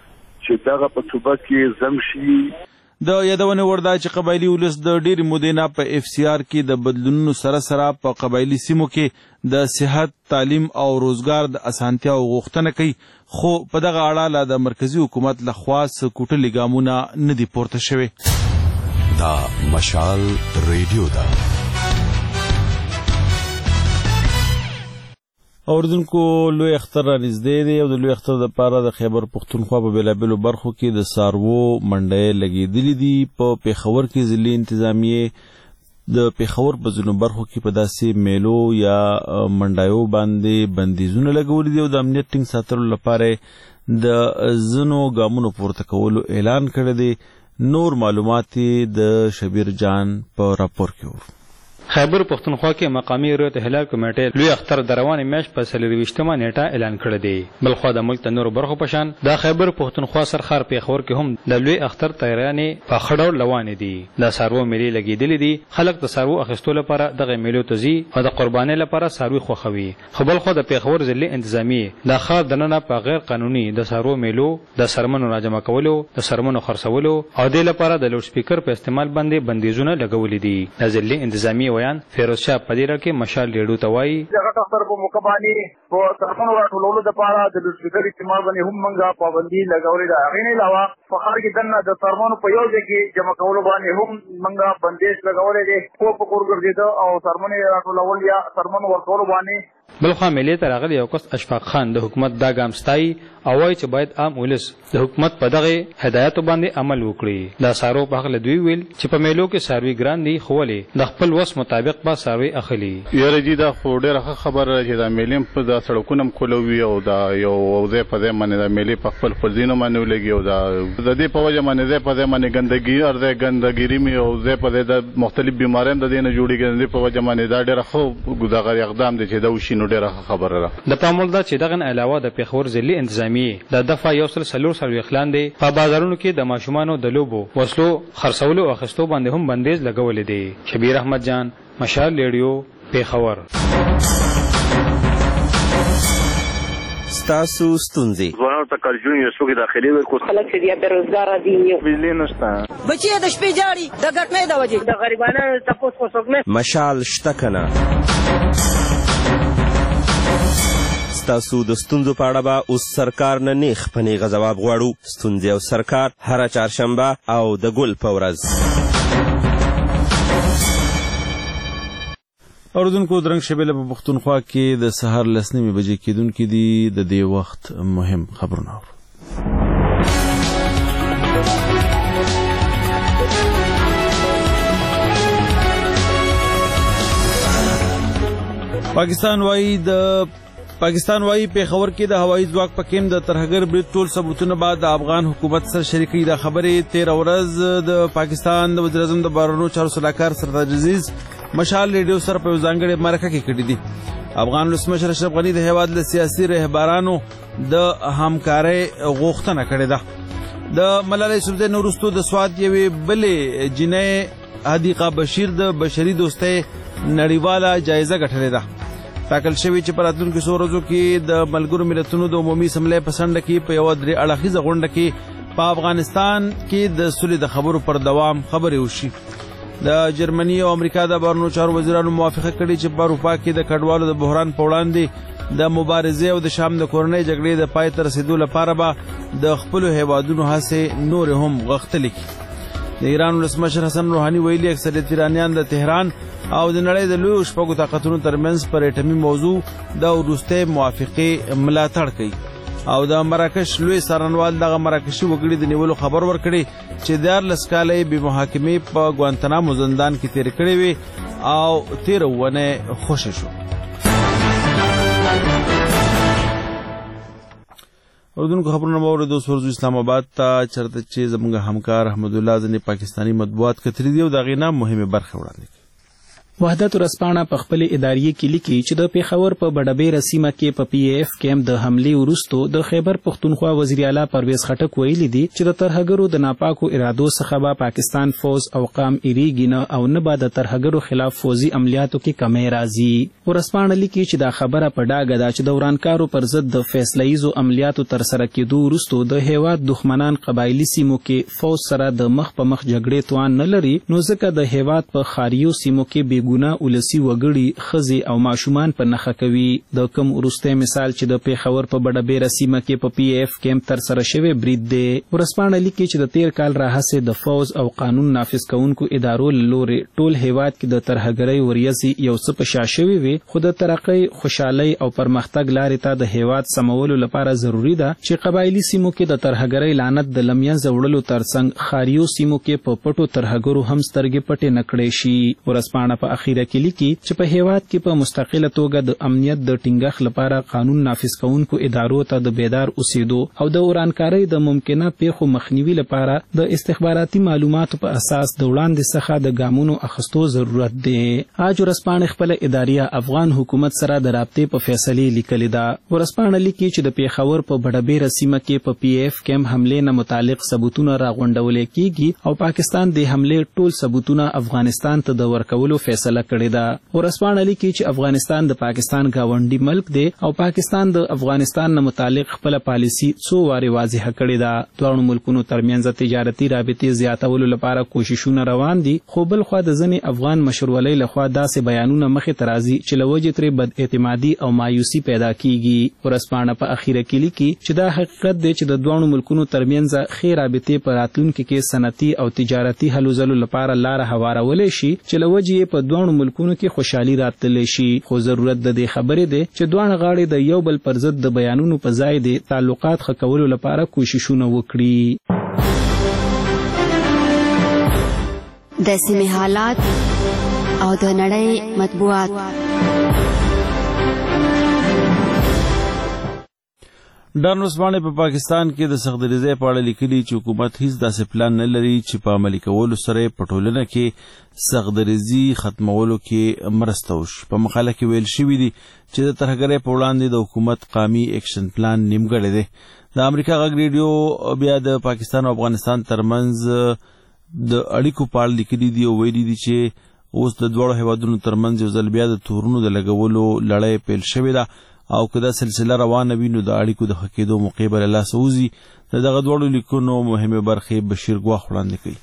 چې دغه په صوبه کې زم شي. د یادونه وردا چې قبایلی ولس د ډېری مودې نه په اف سی آر کې د بدلونونو سره سره په قبایلی سیمو کې د صحت تعلیم او روزګار د اسانتیا غوښتنه کوي خو په دغه اړه لا د مرکزی حکومت له خوا کوټلي ګامونه نه دي پورته شوي. دا مشال ریډیو دا اوردونکو لوی اختر را نږدې دی او د لوی اختر دپاره د خیبر پښتونخوا په بېلابېلو برخو کې د څاروو منډۍ لګېدلې دي. په پېښور کې ضلعي انتظامیې د پېښور په ځینو برخو کې په داسې میلو یا منډایو باندې بندیزونه لګولي دي او د امنیت ټینګ ساتلو لپاره د ځینو ګامونو پورته کولو اعلان کړی دی. نور معلومات د شبیر جان په راپور کې ورو. خیبر پښتونخوا کې مقامی رویت هلال کمیټې لوی اختر د روانې میاشت په 24مه نیټه اعلان کړی دی. بلخوا د ملک د نورو برخو په شان د خیبر پښتونخوا سرخار پېښور کې هم د لوی اختر تیارانې په ښه ډول روانې دي. د څاروو میلې لګېدلې دي. خلک د څاروو اخیستو لپاره دغه میلو ته ځي او د قربانۍ لپاره څاروي خوښوي. خو بلخوا د پېښور ضلعي انتظامیې د ښار دننه په غیر قانوني د څاروو میلو د څرمنو راجمع کولو د څرمنو خرڅولو او د لپاره د لوډ سپیکر په استعمال باندې بندیزونه لګولي دي. د ضلعي انتظامیې ویان فیروز شاه پدیره کې مشال ریډیو ته وایي دغه اختر په موقع باندې په څرمنو راټولولو دپاره د لوډ سپیکر استعمال باندې هم موږ پابندي لګولې ده. هغې نه علاوه په ښار کې دننه د څرمنو په یو ځای کې جمع کولو باندې هم موږ بندیز لګولی دی. کور په کور ګرځېده او څرمنې راټولول یا څرمنو ورکولو باندې. بلخوا میلې ته راغلی یو کس اشفاق خان د حکومت دا ګام ستایي او وایي چې باید عام ولس د حکومت په دغه هدایاتو باندې عمل وکړي. د څاروو په هکله دوی ویل چې په میلو کې څاروي ګران دي خو ولې د خپل وس مطابق به څاروي اخلي. یاره جي دا خو ډېره ښه خبره چې دا میلې په د دا سړکونه کولوي او دا یو ځای په ځای باندې دا میلې په خپل ځینو باندې ولګي او دا د دې په وجه باندې ځای په ځای باندې ګندګي می او ځای په ځای د مختلف بیماریان د دې نه جوړیږي د په وجه باندې دا ډېر ښه ګذاغري اقدام دي چې دا وشي نو ډېر خبره ده. د پاموړ دا چې دغه علاوه د پیښور ضلعي انتظامیه د دفعه 140 لاندې په بازارونو کې د ماشومانو د لوبو وسلو خرڅولو او اخیستو باندې هم بندیز لګولې دي. شبیر احمد جان، مشال ریډیو، پیښور. ستاسو ستونزې ځوانانو ته قرضونه یو څوک داخلي ورکو خلک چې بیا بیروزګار دي بجلی نشته بچي د شپې جاړي د ګټنې د وجې د غریبانو تاسو کو څوک نه مشال شته کنه. ستاسو د ستونزو په اړه به اوس سرکار نه نیغ په نیغه ځواب غواړو. ستونزې او سرکار هره چهارشنبه او د ګل په ورځ. اوردونکو درنګ شبیله په پښتونخوا کې د سهار 9 بجې کېدونکې دي. د دې وخت مهم خبرونه پاکستان وایي پیښور کې د هوایي ځواک په کیم د ترهګر برید ټول ثبوتونه بعد د افغان حکومت سره شریکي. د خبرې 13 ورځ د پاکستان د وزیر اعظم د بهرنیو چارو سلاکار سرتاج عزیز مشال ریډیو سره په ځانګړې مرکه کې کړې دي. افغان ولسمشر اشرف غني د هیواد له سیاسي رهبرانو د همکارۍ غوښتنه کړې ده. د ملالۍ یوسفزۍ نه وروسته د سوات یوې بلې جینۍ حدیقه بشیر د بشري دوستۍ نړیواله جایزه ګټلې ده. ټاکل شوی چې په راتلونکو څو ورځو کې د ملګرو ملتونو د عمومي اسمبلۍ په څنډه کې په یوه 3 اړخیزه غونډه کې په افغانستان کې د سولې د خبرو پر دوام خبرې وشي. د جرمني او امریکا د بهرنیو چارو وزیرانو موافقه کړې چې په اروپا کې د کډوالو د بحران په وړاندې د مبارزې او د شام د کورنۍ جګړې د پای ته رسیدو لپاره به د خپلو هیوادونو هڅې نورې هم غښتلې کړي. د ایران ولسمشر حسن روحاني ویلي اکثریت ایرانیان د تهران او د نړۍ د لویو شپږو طاقتونو ترمنځ پر اټمي موضوع د وروستۍ موافقې ملاتړ کوي. او د مراکش لوی څارنوال دغه مراکشي وګړي د نیولو خبر ورکړي چې 14 کاله به محاکمې په ګوانتنامو زندان کې تیر کړې وي او 13 ونه خوشی شو. اردوونکو خبرونه باور د سورزو اسلام آباد ته چرته چې زموږ همکار احمد الله ځنې پاکستانی مطبوعات کتري دی او د غینا مهمه برخه وړاندې. وحدت ورځپاڼه په خپل اداریه کې لیکي چې د پیښور په بډبېره سیمه کې په پی ایف کیمپ د حملې وروسته د خیبر پښتونخوا وزیر اعلی پرویز خټک ویلي دي چې د ترهګرو د ناپاکو ارادو څخه به پاکستان فوز او قام ایریږي نه او نه به د ترهګرو خلاف فوزي عملیاتو کې کمی راځي. ورځپاڼه لیکي چې دا خبره په ډاګه ده چې د ورانکارو پر ضد د فیصلهیزو عملیاتو ترسره کېدو وروسته د هیواد دښمنان قبایلي سیمو کې فوز سره د مخ په مخ جګړې توان نه لري، نو ځکه د هیواد په خاریو سیمو کې ګونه ولسی وګړي خزي او ماشومان په نخښه کوي. د کوم ورسته مثال چې د پیښور په بډبېره سیمه کې په پی ایف کیمپ تر سره شوی برید دی. ورسپانه لیکي چې د 13 کال راهسه د فوز او قانون نافذ کونکو ادارو لوري ټول هیواد کې د ترهګرۍ وریځي یو څه په شاشوي وي، خو د ترقۍ خوشحالي او پرمختګ لارې ته د هیواد سمولو لپاره ضروری ده چې قبایلی سیمو کې د ترهګرۍ لعنت د لمیا زوړلو ترڅنګ خاریو سیمو کې په پټو ترهګرو هم سترګې پټې نکړې شي. ورسپانه په اخیره کې لیکي چې په هیواد کې په مستقله توګه د امنیت د ټینګښت لپاره قانون نافذ کونکو ادارو ته د بیدار اوسېدو او د ورانکارۍ د ممکنه پیښو مخنیوي لپاره د استخباراتي معلوماتو په اساس د وړاندې څخه د ګامونو اخیستو ضرورت دی. آج ورسپانه خپل اداریه افغان حکومت سره د رابطې په فیصله لیکلې ده. ورسپانه لیکي چې د پیښور په بډبېره سیمه کې په پی ایف کیمپ حمله نه متعلق ثبوتونه راغونډول کیږي او پاکستان د حمله ټول ثبوتونه افغانستان ته د ورکولو فیصله کړې ده. ورسپانه لیکي چې افغانستان د پاکستان گاونډي ملک دی او پاکستان د افغانستان نه متعلق خپل پالیسی څو واره واضحه کړې ده. دوه ملکونو ترمنځ تجارتي رابطې زیاتولو لپاره کوششونه روان دي، خو بل خو د ځنې افغان مشرولۍ لخوا داسې بیانونه مخې ته راځي چې لوجې ترې بد اعتمادي او مایوسي پیدا کیږي. ورسپانه په اخیره کې لیکي چې دا حقیقت دی چې د دوه ملکونو ترمنځ خیر رابطې په راتلونکي کې صنعتي او تجارتي هلو ځلو لپاره لار هوارولې شي چې لوجې په دوه ملکونو کې خوشحالي راتللی شي. خو ضرورت د دې خبرې دی چې دوه غاړې د یو بل پر ضد د بیانونو په ځای د تعلقات ښه کولو لپاره کوششونه وکړي. د سیمې حالات او د نړۍ مطبوعات. ډان ورځپاڼې په پاکستان کې د سختدریزۍ په اړه لیکلي چې حکومت هیڅ داسې پلان نه لري چې په عملي کولو سره په ټولنه کې سختدریزي ختمولو کې مرسته وشي. په مقاله کې ویل شوي دي چې د ترهګرۍ په وړاندې د حکومت قومي ایکشن پلان نیمګړی دی. د امریکا غږ ریډیو بیا د پاکستان او افغانستان ترمنځ د اړیکو په اړه لیکلي دي او ویلي دي چې اوس د دواړو هیوادونو ترمنځ یو ځل بیا د تورونو د لګولو لړۍ پیل شوې ده او که دا سلسله روانه وي نو د اړیکو د ښه کېدو موقع به له لاسه وځي. د دغه دواړو لیکونو مهمې برخې بشیر ګواښ وړاندې کوي.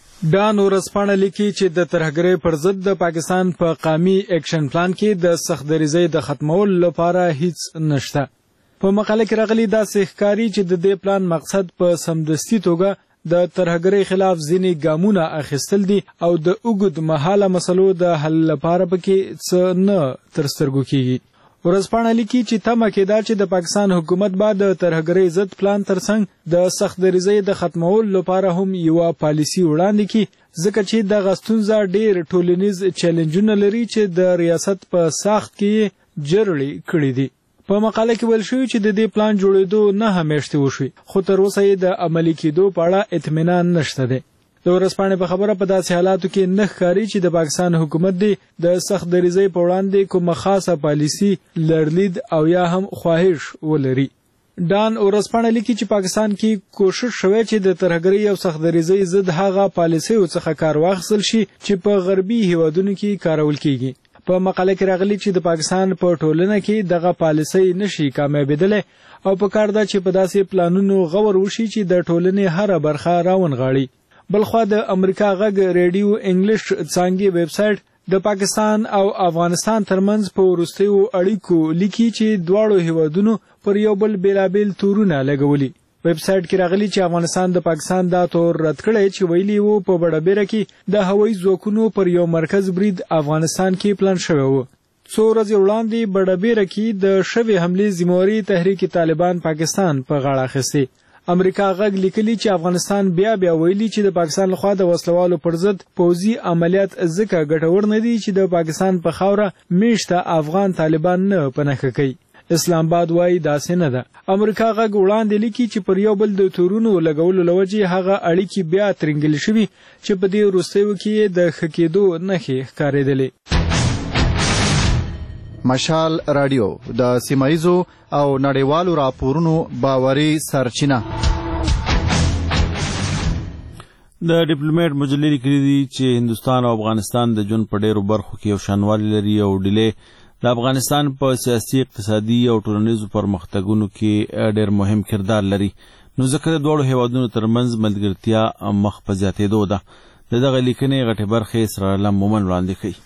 ډان ورځپاڼه لیکي چې د ترهګرۍ پر ضد د پاکستان په قومي ایکشن پلان کې د سختدریزۍ د ختمولو لپاره هیڅ نشته. په مقاله کې راغلي داسې ښکاري چې د دې پلان مقصد په سمدستي توګه د ترهګرۍ خلاف ځینې ګامونه اخیستل دي او د اوږد مهاله مسلو د حل لپاره پکې څه نه تر سترګو کیږي. ورځپاڼه لیکي چې تمه کېده چې د پاکستان حکومت به د ترهګرۍ ضد پلان ترڅنګ د سختدریزۍ د ختمولو لپاره هم یوه پالیسي وړاندې کړي ځکه چې دغه ستونزه ډېر ټولنیز چیلنجونه لري چې د ریاست په ساخت کې جرړې کړي دي. په مقاله کې ویل شوي چې د دې پلان جوړېدو 9 میاشتې وشوي خو تر اوسه یې د عملي کېدو په اړه اطمینان نشته دی. د ورځپاڼې په خبره په داسې حالاتو کې نه ښکاري چې د پاکستان حکومت دی د سختدریزۍ په وړاندې کومه خاصه پالیسي لرلید او یا هم خواهش ولري. ډان ورځپاڼه لیکي چې پاکستان کې کوشش شوی چې د ترهګرۍ او سختدریزۍ ضد هغه پالیسیو څخه کار واخیستل شي چې په غربي هیوادونو کې کارول کیږي. په مقاله کې راغلي چې د پاکستان په ټولنه کې دغه پالیسۍ نشي کامیابېدلی او په کار ده چې په داسې پلانونو غور وشي چې د ټولنې هره برخه راونغاړي. بلخوا د امریکا غږ ریډیو انګلیش څانګې ویب سایټ د پاکستان او افغانستان ترمنځ په وروستیو اړیکو لیکي چې دواړو هیوادونو پر یو بل بیلابیل تورونه لګولي. ویب سایټ کې راغلي چې افغانستان د پاکستان دا تور رد کړی چې ویلي وو په بډابیره کې د هوایي ځواکونو پر یو مرکز برید افغانستان کې پلان شوی و. څو ورځې وړاندې بډابیره کې د شوې حملې ذمہواري تحریک طالبان پاکستان په غاړه اخیستې. امریکا غږ لیکلي چې افغانستان بیا ویلي چې د پاکستان لخوا د وسلوالو پر ضد پوځي عملیات ځکه ګټور نه دي چې د پاکستان په خاوره میشته افغان طالبان نه پنهخه کوي. اسلام آباد وایي داسې نه ده. امریکا غږ وړاندې لیکي چې پر یو بل د تورونو لګولو لوجې هغه اړیکې بیا ترنګل شوي چې په دې وروستیو کې د ښه کېدو نښې ښکارېدلې. مشال رادیو د سیمایزو او نړیوالو راپورونو باوري سرچینه. د ډیپلوماټ مجلې لیکلي دي چې هندوستان او افغانستان د ژوند په ډېرو برخو کې یو شانوالی لري او ډیلې د افغانستان په سیاسي اقتصادي او ټولنیزو پرمختګونو کې ډېر مهم کردار لري نو ځکه د دواړو هیوادونو ترمنځ ملګرتیا مخ په زیاتېدو ده. د دغه لیکنې غټې برخې اسرار الله مومن وړاندې کوي.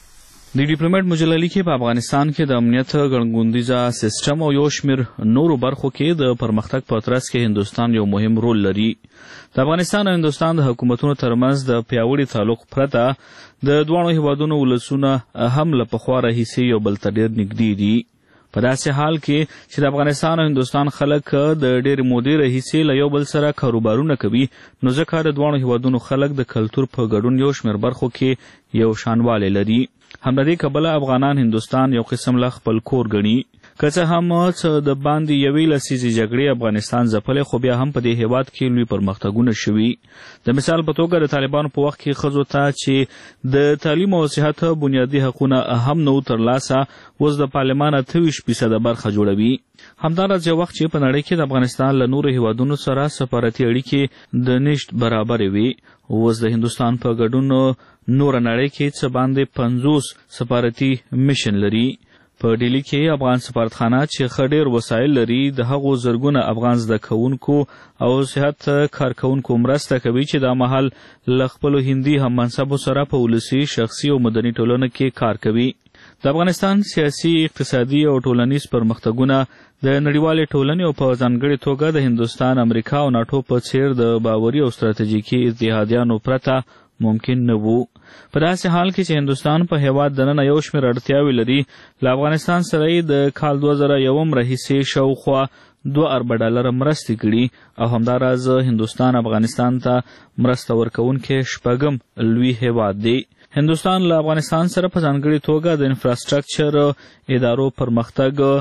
د ډیپلوماټ مجله لیکي په افغانستان کې د امنیت ګڼګوندیزه سیستم او یو شمېر نورو برخو کې د پرمختګ په ترڅ کې هندوستان یو مهم رول لري. د افغانستان او هندوستان د حکومتونو ترمنځ د پیاوړي تعلق پرته د دواړو هیوادونو ولسونه هم له پخوا راهیسې یو بل ته ډېر نږدې دي. په داسې حال کې چې د افغانستان او هندوستان خلک د ډېرې مودې راهیسې له یو بل سره کاروبارونه کوي نو ځکه د دواړو هیوادونو خلک د کلتور په ګډون یو شمېر برخو کې یو شانوالی لري. همدې کبله افغانان هندوستان یو قسم له خپل کور ګڼي. که څه هم څه د باندې یوې لسیزې جګړې افغانستان ځپلی خو بیا هم په دې هیواد کې لوی پرمختګونه شوي. د مثال په توګه د طالبانو په وخت کې ښځو ته چې د تعلیم او صحت بنیادي حقونه هم نه ترلاسه اوس د پارلمان 28% برخه جوړوي. همداراز یو وخت چې په نړۍ کې د افغانستان له نورو هیوادونو سره سفارتي اړیکې د نشت برابرې وي اوس د هندوستان په ګډون نوره نړۍ کې څه باندې 50 سفارتي میشن لري. په ډیلی کې افغان سفارتخانه چې ښه ډېر وسایل لري د هغو زرګونه افغان زده کوونکو او صحت کارکوونکو مرسته کوي چې دا مهال له خپلو هندي هم منصبو سره په ولسي شخصي او مدني ټولنه کې کار کوي. د افغانستان سیاسي اقتصادي او ټولنیز پرمختګونه د نړیوالې ټولنې او په ځانګړې توګه د هندوستان امریکا او ناټو په څیر د باوري او ستراتیژیکي اتحادیانو پرته ممکن نه وو. په داسې حال کې چې هندوستان په هیواد دننه یو شمېر اړتیاوې لري له افغانستان سره یې د کال 2001 راهیسې شاوخوا $2 ارب مرستې کړي او همداراز هندوستان افغانستان ته مرسته ورکوونکی 6م لوی هیواد دی. هندوستان له افغانستان سره په ځانګړې توګه د انفراستراکچر ادارو پرمختګ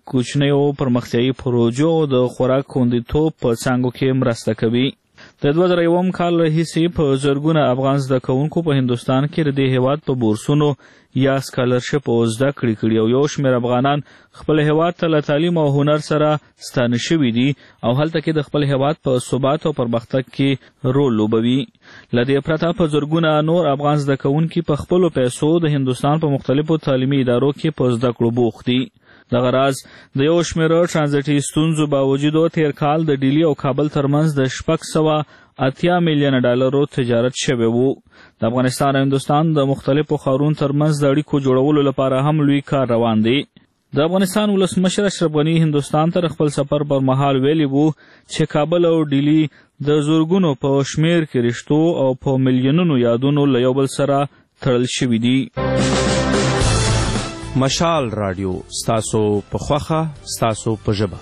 کوچنیو پرمختیایي پروژو د خوراک خوندیتوب په څانګو کې مرسته کوي. د 2001 کال راهیسې په زرګونه افغان زده کوونکو په هندوستان کې د دې هیواد په بورسونو یا سکالرشپ او زده کړې کړي او یو شمېر افغانان خپل هیواد ته له تعلیم او هنر سره ستانه شوي دي او هلته کې د خپل هیواد په ثبات او پرمختګ کې رول لوبوي. له دې پرته په زرګونه نور افغان زده کوونکي په خپلو پیسو د هندوستان په مختلفو تعلیمي ادارو کې په زده کړو بوخت دي. دغه راز د یو شمېر ټرانزیټي ستونزو باوجود تیر کال د ډیلي او کابل ترمنځ د 680 میلیونه ډالرو تجارت شوی و. د افغانستان او هندوستان د مختلفو ښارونو ترمنځ د اړیکو جوړولو لپاره هم لوی کار روان دی. د افغانستان ولسمشر اشرف غني هندوستان ته خپل سفر پر مهال ویلي وو چې کابل او ډیلي د زورګونو په شمېر کې رشتو او په میلیونونو یادونو له یو بل سره تړل شوي دي. مشال رادیو ستاسو په خوښه ستاسو په ژبه.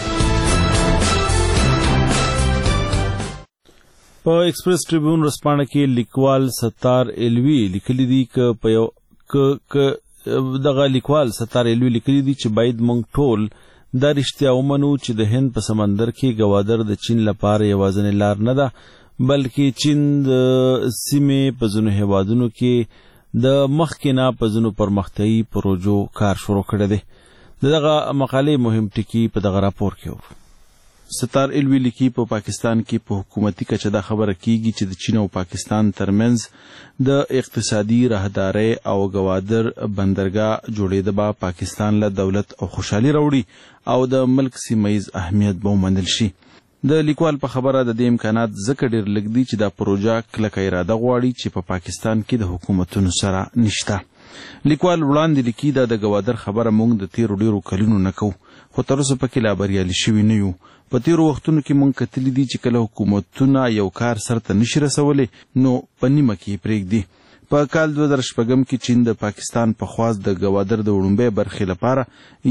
په ایکسپریس ټریبیون ورځپاڼه کې لیکوال ستار الوی لیکلي دي دغه لیکوال ستار الوی لیکلي دي چې باید موږ ټول دا رښتیا ومنو چې د هند په سمندر کې ګوادر د چین لپاره یوازینۍ لار نه ده، بلکې چین د سیمې په ځینو هیوادونو کې د مخکې نه په ځینو پرمختیایي پروژو کار شروع کړی دی. دغه مقالې مهم ټکي په دغه راپور کې وو. ستار الوی لیکي په پاکستان کې په حکومتي کچه دا خبره کیږي چې د چین او پاکستان ترمنځ د اقتصادي راهدارۍ او ګوادر بندرګاه جوړېده به پاکستان له دولت او خوشحالي راوړي او د ملک سیمهییز اهمیت به ومنل شي. د لیکوال په خبره د دې امکانات ځکه ډېر لږ دي چې دا پروژه کلکه اراده غواړي چې په پاکستان کې د حکومتونو سره نشته. لیکوال وړاندې لیکي دا د ګوادر خبره موږ د تیرو ډېرو کلونو نه کوو، خو تر اوسه پکې لا بریالي شوي نه یو. په تیرو وختونو کې موږ کتلي دي چې کله حکومتونه یو کار سرته نشي رسولی نو په نیمه کې یې پرېږدي. په کال 2006 کې چین د پاکستان په خواست د ګوادر د وړومبۍ برخې لپاره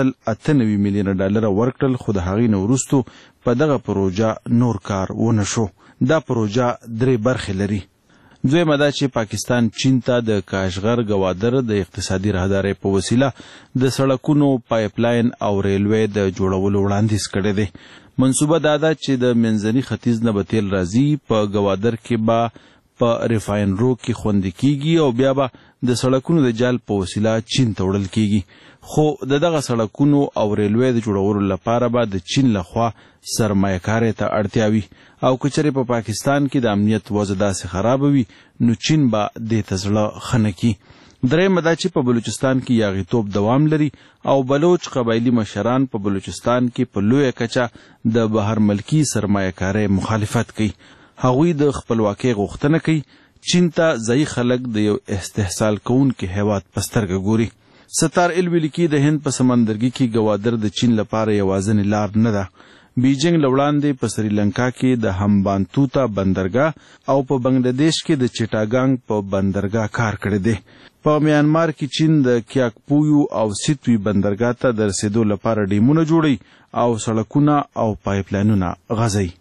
198 میلیونه ډالر ورکړل، خو د هغې نه وروستو په دغه پروژه نور کار ونه شو. دا پروژه 3 برخې لري. دویمه دا چې پاکستان چین ته د کاشغر ګوادر د اقتصادي راهدارۍ په وسیله د سړکونو پایپ لاین او ریلوی د جوړولو وړاندیز کړی دی. منصوبه دا ده چې د منځني ختیځ نه به تیل راځي، په ګوادر کې به په ریفاینرو کې خوندي کیږي او بیا به د سړکونو د جال په وسیله چین ته وړل کیږي. خو دغه سړکونو او ریلوی د جوړولو لپاره به د چین لخوا سرمایه‌کارۍ ته اړتیا وي او که چېرې په پاکستان کې د امنیت وضع داسې خرابه وي نو چین به دې ته زړه ښه نه کړي. درېیمه دا چې په بلوچستان کې یاغیتوب دوام لري او بلوچ قبایلي مشران په بلوچستان کې په لویه کچه د بهر ملکي سرمایه‌کارۍ مخالفت کوي. هغوی د خپلواکۍ غوښتنه کوي. چین ته ځایي خلک د یو استحصال کوونکي هیواد په سترګه ګوري. ستار الوی لیکي د هند په سمندرګي کې ګوادر د چین لپاره یوازینۍ لار نه ده. بیجینګ له وړاندې په سریلنکا کې د همبانتوتا بندرګاه او په بنگلادیش کې د چټاګانګ په بندرګاه کار کړی دی. په میانمار کې چین د کیاکپویو او سیتوي بندرګاه ته د رسیدو لپاره ډیمونه جوړي او سړکونه او پایپ لاینونه غځوي.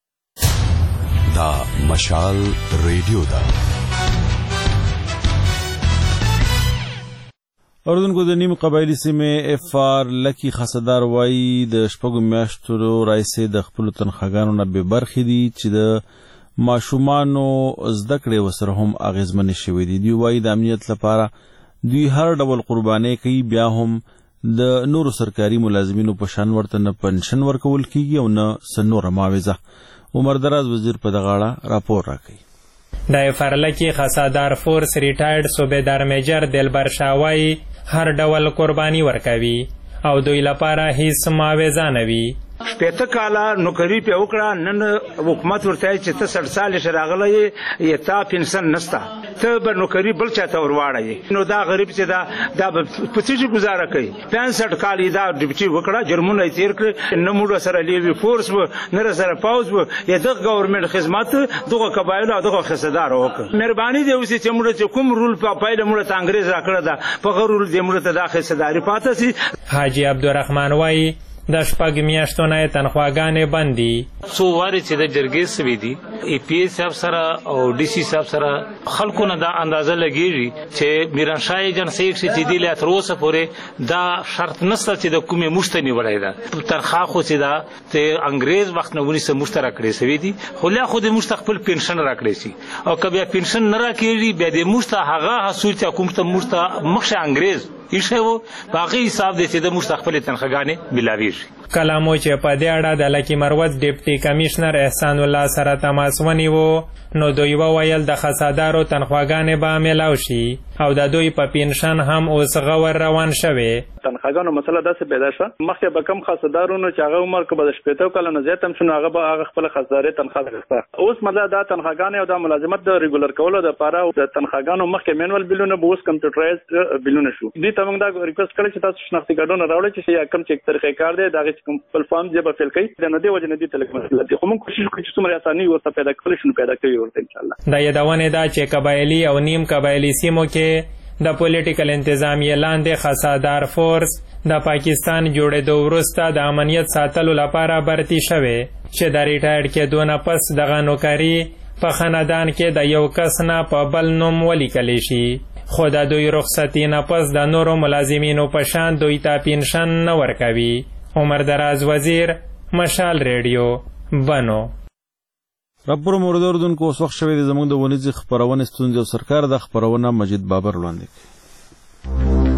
دا مشال ریډیو ده. اوردونکو د نیم قبایلي سیمې افار لکی خاصدار وایي د 6 میاشتو راهیسې د خپلو تنخواګانو نه بې برخې دي چې د ماشومانو زده کړې ورسره هم اغېزمنې شوې دي. دوی وایي د امنیت لپاره دوی هر ډول قربانۍ کوي، بیا هم د نورو سرکاري ملازمینو په شان ورته نه پنشن ورکول کیږي او نه څه نوره معاوضه. عمر دراز وزیر په دغه اړه راپور راکوي. د فرلکی خاصدار فورس ریټایرډ صوبیدار میجر دلبر شاوای هر ډول قرباني ورکوي او دوی لپاره هیڅ معاوضه نه وي. 15 کاله نوکری په وکړه، نن حکومت ورته چې ته 60 سال شراغله یې تا پنسن نستا، ته به نوکری بل چاته ورواړی. نو دا غریب چې دا په څه گزاره کوي. 65 کال دا ډیپټي وکړه، جرمونه یې تیر کړ، نه موږ سره لیوی فورس و نه سره پاوز و. دغه گورنمنت خدمت دغه قبایل او دغه خصدار وکړه. مهرباني دی اوس چې موږ کوم رول په پایله موږ ته انګريز راکړه دا په غرور دې موږ ته دا خصداري پاتې سي. حاجی عبدالرحمن وای د 6 میاشتو نه تنخواګانې بند دي. څو وارې چې د جرګې سوي دي ای پی ایس صاحب سره او ډي سي صاحب سره خلکو نه دا اندازه لګیږي چې میرانشاه ایجنسی چې دی له تر اوسه پورې دا شرط نشته چې د کومې مشتنی وړای دا ترخوا خو چې دا ته انګريز وخت نه ونی سه مشترک کړی سوي دي خو لا خو د مستقبل پنشن راکړي شي او کبه پنشن نه راکړي بیا د مشته هغه حصول چې حکومت مشته مخشه انګريز ایشه وو باقي حساب دي چې د مستقبل تنخواګانې ملاوي شي. کلامو چې په دې اړه د لکی مروت ډیپټي کمشنر احسان الله سره تماس ونیو نو دوی وویل د خسادارو تنخواګانې به ملاو شي او د دوی په پنشن هم اوس غور روان شوی. تنخواګانو مسله داسې پیدا شوه مخکې به کم خسادارونو چې هغه عمر کې به د 15 کاله نه زیات هم شنو هغه به هغه خپل خساداري تنخوا اخیسته. اوس مطلب دا تنخواګانې او د ملازمت د ریګولر کولو لپاره د تنخواګانو مخکې مینوال بلونه به اوس کمپیوټرایز بلونه شو. دې ته موږ دا ریکوست کړی چې تاسو شناختی کارډونه راوړئ چې یا کم چې طریقې کار دی دا چې خپل فارم جبه فیل کړئ د نه دی وجه نه دی تلک مسله دي خو موږ کوشش کوو چې څومره اساني ورته پیدا کړو شنو پیدا کوي ورته ان شاء الله. دا یادونه ده چې قبایلی او نیم قبایلی سیمو کې د پولیټیکل انتظامیه لاندې خسادار فورس د پاکستان جوړېدو وروسته د امنیت ساتلو لپاره برتي شوی چې د ریټایرډ کېدو نه پس دغه نوکري په خاندان کې د یو کس نه په بل نوم ولیکلی شي خو د دوی رخصتي نه پس د نورو ملازمینو په شان دوی ته پنشن نه ورکوي. عمر دراز وزیر مشال ریډیو بنو. راپور مورد اردوونکو اوس وخت شوی دی زموږ د ونیزې خپرونې ستونزې او سرکار د خپرونه مجید بابر وړاندې کوي.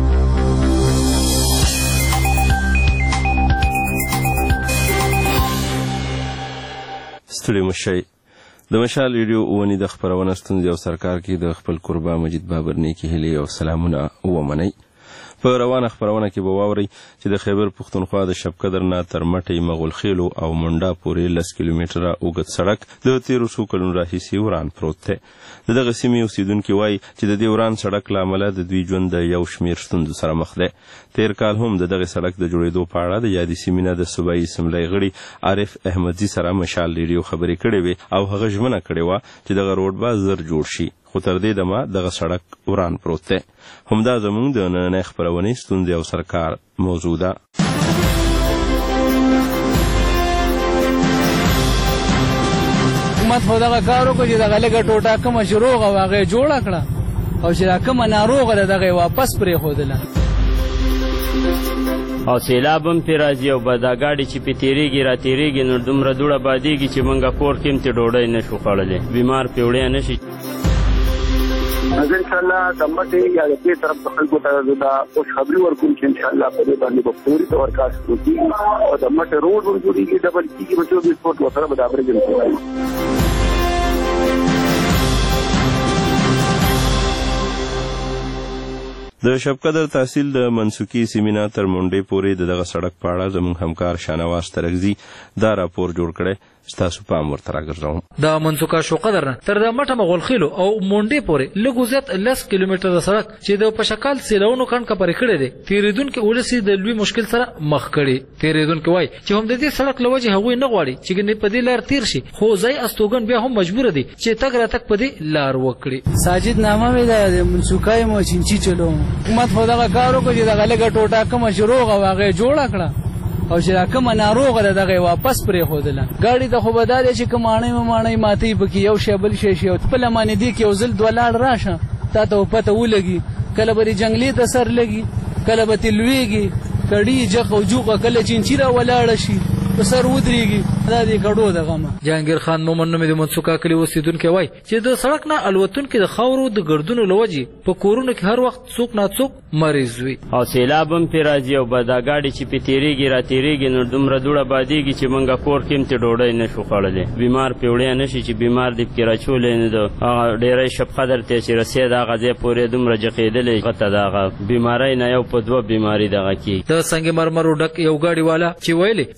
ستړي مشئ د مشال ریډیو ونی د خپرونه ستونزې او سرکار کې د خپل قربا مجید بابر نیکی هیلې او سلامونه ومنئ. په روانه خپرونه کې به واورئ چې د خیبر پښتونخوا د شبقدر نه تر مټۍ مغولخیلو او منډا پورې 10 کیلومتره اوږد سړک د 1300 کلونو راهیسې وران پروت دی. د دغه سیمې اوسیدونکي وایي چې د دې وران سړک له امله د دوی ژوند د یو شمېر ستونزو سره مخ دی. تیر کال هم د دغه سړک د جوړېدو په اړه د یادې سیمې نه د صوبایي اسمبلۍ غړي عارف احمدزي سره مشال ریډیو خبرې کړې وې او هغه ژمنه کړې وه چې دغه روډ به زر جوړ شي خو تر دې دمه دغه سړک وران پروت دی. همدا زموږ د نننۍ خپرونې ستونزې او سرکار موضوع ده. حکومت خو دغه کار وکړو چې دغه لږه ټوټه کومه چې روغه وه هغه یې جوړه کړه او چې دا کومه ناروغه ده دغه یې واپس پرېښودله او سیلاب هم پې راځي او بداګاډي چې پې تېرېږي را تېرېږي نو دومره دوړه بادېږي چې موږ کور کې هم ترې ډوډۍ نه شو خوړلی بیمار پې وړی نه شي. زه انشاءالله د مټې یا د دې طرف د خلکو ته دا خوشخبري ورکوم چې انشاءالله په دې باندې به پورې طور کار وکړي او د مټې روډ ورجوړېږي ډبل کېږي به 24 فوټ ورسره به دا برېږي. د شبقدر تحصیل د منسوکي سیمې نه تر منډې پورې د دغه سړک په اړه زموږ همکار شاهنواز ترکزي دا راپور جوړ کړی ستاسو پام ورته راګرځوم. د منسوکه شوقدر نه تر د مټه مغولخیلو او منډې پورې لږ زیات 10 کیلومتره سړک چې د پشکال سیلونو کڼکه پرې کړی دی تېرېدونکي ولس د لوی مشکل سره مخ کړي. تېرېدونکي وایي چې هم د دې سړک له وجې هغوی نه غواړي چې ګنې په دې لار تېر شي خو ځای استوګن بیا هم مجبوره دي چې تګ راتګ په دې لار وکړي. ساجد نامه مې د منسوکه یم او چینچي چلوم. حکومت خو دغه کار وکړو چې دغه لږه ټوټه کومه چې روغه وه هغه یې جوړه کړه او چې دا کومه ناروغه ده دغه یې واپس پرېښودله. ګاډي ته خو به دا دی چې که ماڼۍ مماڼۍ ماتوي پکې یو شی بل شی شي او خپله مانې دې کې یو ځل دوه لاړ راشه تا ته پته ولګي کله به جنګلې ته سر لګي کله به تې لوېږي کډي جق او جوقه کله چینچي را ولاړه شي په سر ودرېږي دا دې کډو د غمه. جهانګیر خان مومن نومې د منسوکه کلي اوسېدونکی وایي چې د سړک نه الوتونکي د خاورو د ګردونو له وجې په کورونو کې هر وخت څوک ناڅوک مریض وي او سیلاب هم پې راځي او بداګاډي چې پې تېرېږي را تېرېږي نو دومره دوړه بادېږي چې موږ کور کې هم ترې ډوډۍ نه شو خوړلی بیمار پې وړی نه شي چې بیمار دې پکې راچولی نه ده هغه ډېری شبقدر ته چې رسېد هغه ځای پورې دومره جقېدلی هغه ته د هغه بیمارۍ نه یو په دوه بیماري دغه کېږي. د سنگ مرمرو ډک یو ګاډي والا چې ویلې زیاتره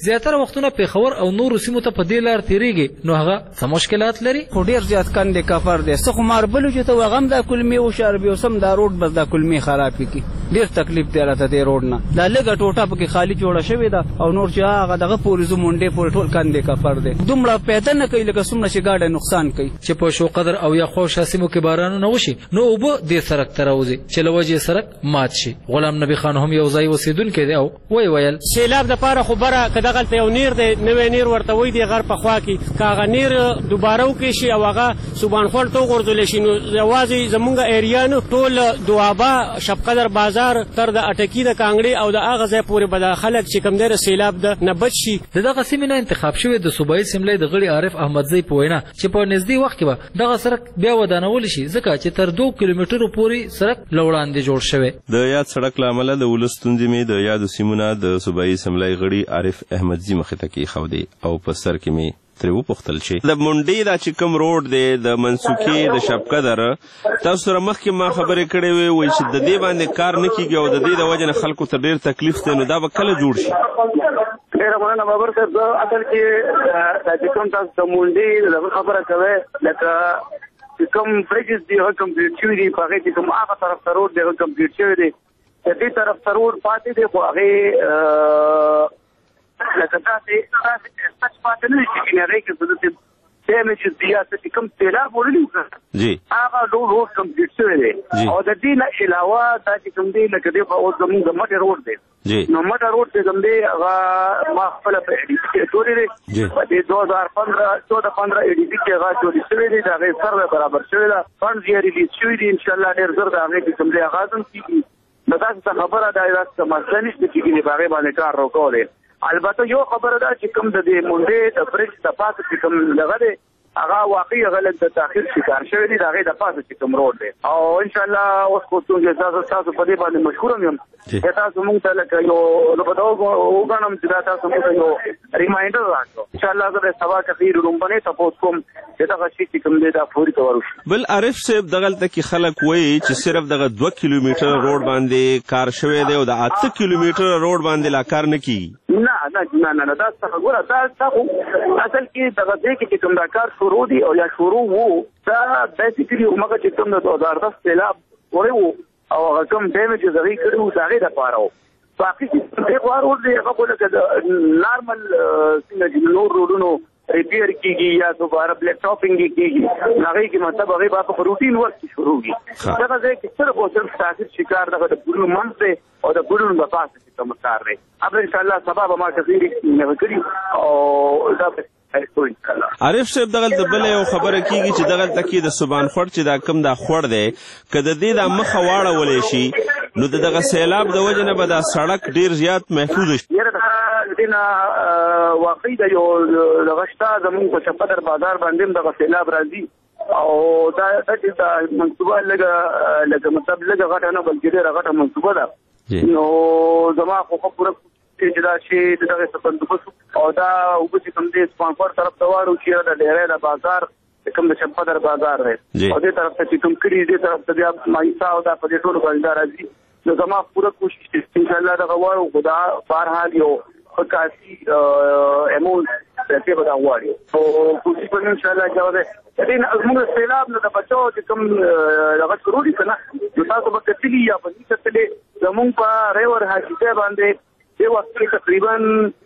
وختونه پیښور او نورو سیمو ته په دې لار تیریږي نو هغه څه مشکلات لري؟ خو ډېر زیات کندې کفر دی. څه خو ماربلو چې ته وغم دا کلمې وشاربي او سم دا روډ بس دا کلمې خراب کړي. ډېر تکلیف دی راته دې روډ نه. دا لږه ټوټه پکې خالي جوړه شوې ده او نور چې هغه دغه پورې زه منډې پورې ټول کندې کفر دی. دومره پیدا نه کوي لکه څومره چې ګاډی نقصان کوي. چې په شو قدر او یا خوشا سیمو کې بارانونه وشي نو اوبه دې سړک ته راوځي چې له وجې سړک مات شي. غلام نبی خان هم یو ځای اوسېدونکی دی او ویل سیلاب دپاره خو بره که دغلته یو نیر دی نوی نیر ورته وایي دی غر په خوا کې که هغه نیر دوباره وکړی شي او هغه سوبانخوړ ته وغورځولی شي نو یوازې زمونږ ایریا نه ټول دوابه شبقدر بازار تر د اټکي د کانګړې او د هغه ځای پورې به دا خلک چې کوم دی د سیلاب نه بچ شي. د دغه سیمې نه انتخاب شوی د صوبایي سملۍ د غړي عارف احمدزی په وینا چې په نږدې وخت کې به دغه سړک بیا ودانول شي ځکه چې تر 2 کیلومترو پورې سړک له وړاندې جوړ شوی. د یاد سړک له امله د ولس ستونزې مې د یادو سیمو نه د صوبایي سملۍ غړي عارف احمدزی مخې ته کېښودې او په سر کې مې ترې وپوښتل چې د منډې دا چې کوم روډ دی د منسوکي د شبقدر تاسو سره مخکې ما خبرې کړې وې چې د دې باندې کار نه کېږي او د دې د وجې نه خلکو ته ډېر تکلیف دی نو دا به کله جوړ شي؟ ډېره مننه بابر صاحب. زه اصل کې دا چې کوم تاسو د منډې دغه خبره کوئ لکه چې کوم بریجز دي هغه کمپلیټ شوي دي په هغې کې کوم هغه طرف ته روډ دی هغه کمپلیټ شوی دی د دې طرف ته روډ پاتې دی خو هغې لکه داسې سچ پاتې نه دی چې هغې کې څه داسې ډیمیجز دي یا څه چې کوم سیلاب وړلي هغه روډ کمپلیټ شوی دی او د دې نه علاوه دا چې کوم دی لکه دی خو اوس زموږ د مټې روډ دی نو مټه روډ چې کوم دی هغه ما خپله په ای ډي پي کې اچولی دی په دې 2014-15 ای ډي پي کې هغه اچولي شوی دی د هغې سر برابر شوی ده فنډز یې ریلیز شوي دي انشاءالله ډېر زر د هغې چې کوم دی آغاز هم کېږي نو داسې څه خبره ده داسې څه مسله نشته چې په هغې باندې کار وکولی. البته یو خبره ده چې کوم د دې منډې د برج د پاسه چې کوم دغه دی هغه واقعي هغه لږ د تاخیر شکار شوی دی د هغې د پاسه چې کوم روډ دی او انشاءالله اوس خو څوک تاسو په دې باندې مشهور یم تاسو مونږ ته لکه یو وګڼم چې دا تاسو مونږ ته یو ریمایندر راکړو انشاءالله زه به سبا کثیر رومبنې تپوس کوم چې دغه شي چې کوم دی دا فوري ته وروشي. بل عارف صاحب دغلته کې خلک وایي چې صرف دغه 2 کیلومتره روډ باندې کار شوی دی او د 8 کیلومتره روډ باندې لا کار نه کیږي. نه دا څه ګوره دا اصل کې دغه ځای کې چې کوم دا کار شروع دی او یا شروع وو دا بیسیکلي هغه چې کوم د 2010 سیلاب وړی وو او هغه کوم ډیمیجز هغې کړي وو د هغې دپاره وو باقي چې دغه روډ دی هغه خو لکه د نارمل څنګه چې نور روډونو ریپیر کیږي یا دوباره بلیک ټاپینګ کیږي هغې کې مطلب هغې به په روټین ورک کې شروع کړي دغه ځای کې صرف او صرف تاثیر شکار دغه د ګلونو منځ دی او د ګلونو د پاسه چې کوم کار دی اب انشاءالله سبا به ما کثیر کړي او دا عارف صاحب دغلته بله یو خبره کېږي چې دغلته کې د سوبانخوړ چې دا کوم دا خوړ دی که د دې دا مخه واړولی شي نو د دغه سیلاب د وجې نه به دا سړک ډېر زیات محفوظ شي. یاره د دې نه واقعي د یو دغه شته زمونږ په شبقدر بازار باندې هم دغه سیلاب راځي او دا چې دا منصوبه لږه مطلب لږه غټه نه بلکې ډېره غټه منصوبه ده نو زما خو پوره چې دا شي دغه څه بندوبست او دا اوبه چې کوم دی سپانخور طرف ته واړو چې د ډیری د بازار کوم د شبقدر بازار دی او دې طرف ته چې کوم کړي دې طرف ته بیا مایسا او دا په دې ټولو باندې راځي نو زما پوره کوشش دی انشاءالله دغه واړو خو دا بهرحال یو ښه کافي اماونټ پیسې به دا غواړي او کوشش به انشاءالله کوو دې زموږ د سیلاب نه د بچو چې کوم دغه شروع دي که نه نو تاسو به کتلي یا به نه کتلې زموږ په ریور حاجي باندې دې وخت کې تقریبا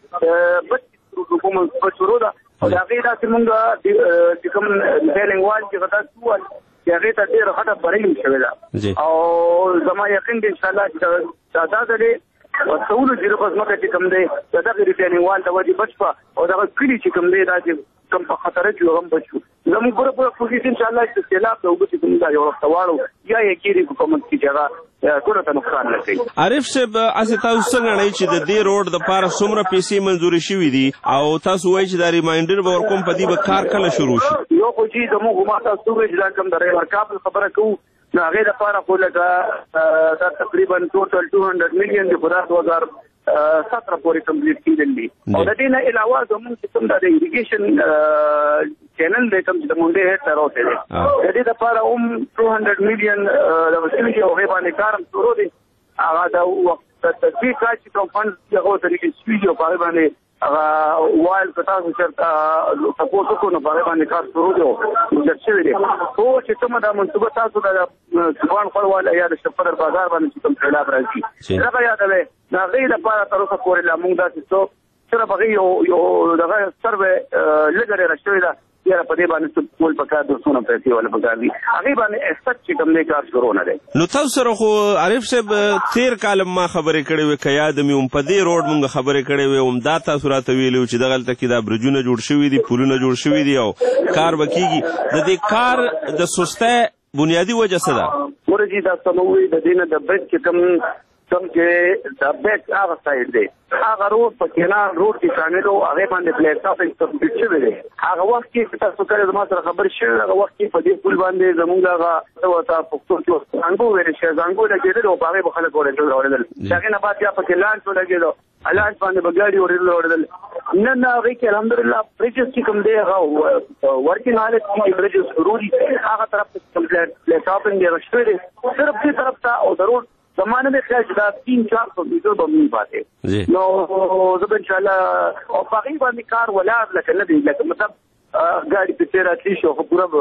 25 روپو شروع ده او د هغې داسې مونږ چې کوم بیلنګ وال چې غدا سوال چې هغې ته ډېره غټه برۍ شوې ده او زما یقین دی انشاءالله چې دا ځلې څولو جریخو ځمکه چې کوم دی د دغې ریټیننګ وال د وجې بچ په او دغه کلي چې کوم دی دا چې کوم په خطره کې هم بچ شو زموږ پوره کوشش انشاءالله چې سیلاب د اوبه چې کوم دا یو وخت واړو یا یې کېږي حکومت کې چې هغه ټولو ته نقصان نه کوي. عارف صاحب هسې تاسو څنګه نئ چې د دې روډ دپاره څومره پیسې منظورې شوي دي او تاسو وایي چې دا ریمایندر به ورکوم په دې به کار کله شروع شي؟ یو خو چې زموږ ما تاسو ووایي چې دا کوم د ریور کابل خبره کوو نو هغې دپاره خو لکه دا تقریبا ټوټل 200 ملین دی خو دا 2017 پورې کمپلیټ کېدل دي او د دې نه علاوه زموږ چې کوم دا د اریګیشن چینل دی کوم چې د منډې هیډ ته راوتی دی د دې دپاره هم 200 ملین دغه شوي دي او هغې باندې کار هم شروع دی هغه د تطبیق کار چې کوم فنډ هغه ورته ریلیز شوي دي او په هغې باندې وایل کتا چرته تاسو کو نو باندې کار شروع دی چې څه ویل او چې کومه د منصوبه تاسو د ځوان خپلوال یا د شپر بازار باندې کوم خلاف راځي دا یادوي دا غیر لپاره تر اوسه پورې لا موږ داسې څو سره بغي یو دغه سروې لګره راځي دا یا په دې باندې ټول پکا د څونه پیسې ولا پکا دي هغه باندې اسټ چې کوم نه کار شروع نه دی نو تاسو سره خو عارف صاحب تیر کال ما خبرې کړې وې کیا د میوم په دې روډ مونږ خبرې کړې وې هم دا تاسو راته ویلو چې دغلته کې دا برجونه جوړ شوي دي پلونه جوړ شوي دي او کار وکيږي د دې کار د سسته بنیادی وجه څه ده ورجی دا سموي د دینه د برج کې کم چې د بیک هغه سایډ دی هغه روډ په کنار روډ کې شامل او هغه باندې پلیټ ټاپینګ تثبیت شوی دی هغه وخت کې تاسو کله زما سره خبر شوی هغه وخت کې په دې پول باندې زمونږ هغه وتا پښتو کې څنګه ویل شي څنګه لګیدل او هغه په خلک ورېدل څنګه نه پاتیا په کې لانچ ولګیدو الاج باندې بګاډي ورېدل نه هغه کې الحمدلله پریجس کې کوم دی هغه ورکینګ حالت کې پریجس ضروري هغه طرف ته کمپلیټ پلیټ ټاپینګ دی راشوي صرف دې طرف ته او ضرور زمانه میں خیال جدا 300-400 میٹر بمنی باتیں نو زب انشاءاللہ اور باقی باندې کار ولاد لکه نبی لکه مطلب گاڑی په تیرا تلی شو خو پورا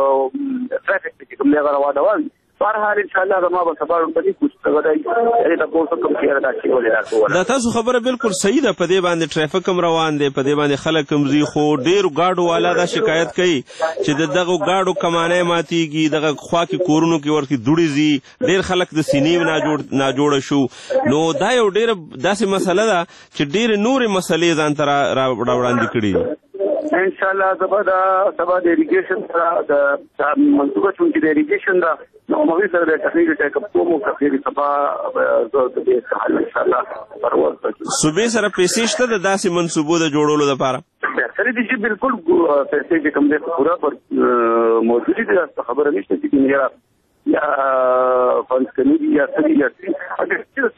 ټریفک کې کوم نه غواړم بهرحال انشاءالله زما به سبا باندې کوڅه غدای یعنی تاسو کوم کېره دا شی ولې دا تاسو خبره بالکل صحیح ده په دې باندې ټریفک هم روان دی په دې باندې خلک هم زی خو ډیر گاډو والا دا شکایت کوي چې دغه گاډو کمانه ماتيږي دغه خوا کې کورونو کې ورته دوړي زی ډیر خلک د سینې نه جوړ شو نو دا یو ډیر داسې مسله ده چې ډیر نور مسلې ځان تر راوړاندې کړي ان شاء الله سبا د اریګیشن سره د منصوبه چې د اریګیشن دا نو موږ سره د تخنیک ټیک اپ کومو کفیر سبا زه د دې حل ان شاء الله پرواز کوم صوبې سره پیسې شته د داسې منصوبو د جوړولو لپاره سره دي چې بالکل پیسې چې کوم دې پورا پر موجودي ده خبره نشته چې یا فنس کنی یا سری یا سری اگر چې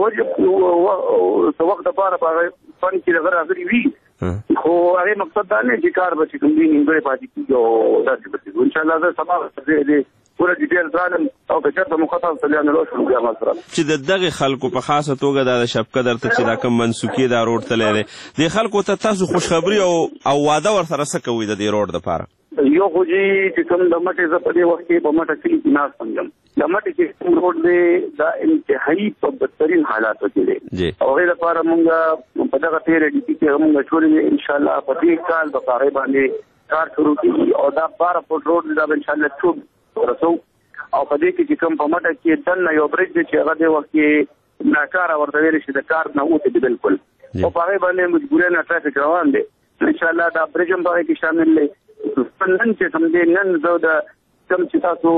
توجه وخت لپاره په فن کې لغره غري وي خو هغه مقصد دا نه چې کار به کوم دي نیمګړی پاتې کیږي او دا چې ان شاء الله زه سبا دې پوره ډیټیل ځانم او که چېرته مخاطب سلیان له شروع بیا مسره چې دغه خلکو په خاصه توګه د شپقدر ته چې دا کوم منسوکي دا روډ تللی دی د خلکو ته تاسو خوشخبری او واده ورسره څه کوئ د دې روډ دپاره یو خو چې کوم د مټې زه په دې وخت کې په مټه کلي کې ناست سمجم د مټې چې کوم روډ دی دا انتهایي په بدترین حالاتو کې دی او هغې لپاره مونږ په دغه تېره ډیپي کې مونږ چولې انشاءالله په دې کال به په هغې باندې کار شروع کېږي او دا 12 فوټ روډ دا به انشاءالله ټول رسو او په دې کې چې کوم په مټه کې دننه یو برج دی چې هغه دې وخت کې ناکاره ورته ویلی شي د کار نه اوتې دي بالکل او په هغې باندې مجبوریانه ټرافیک روان دی انشاءالله دا برج هم په هغې کې شامل دی نن چې کوم دی نن زه د کوم چې تاسو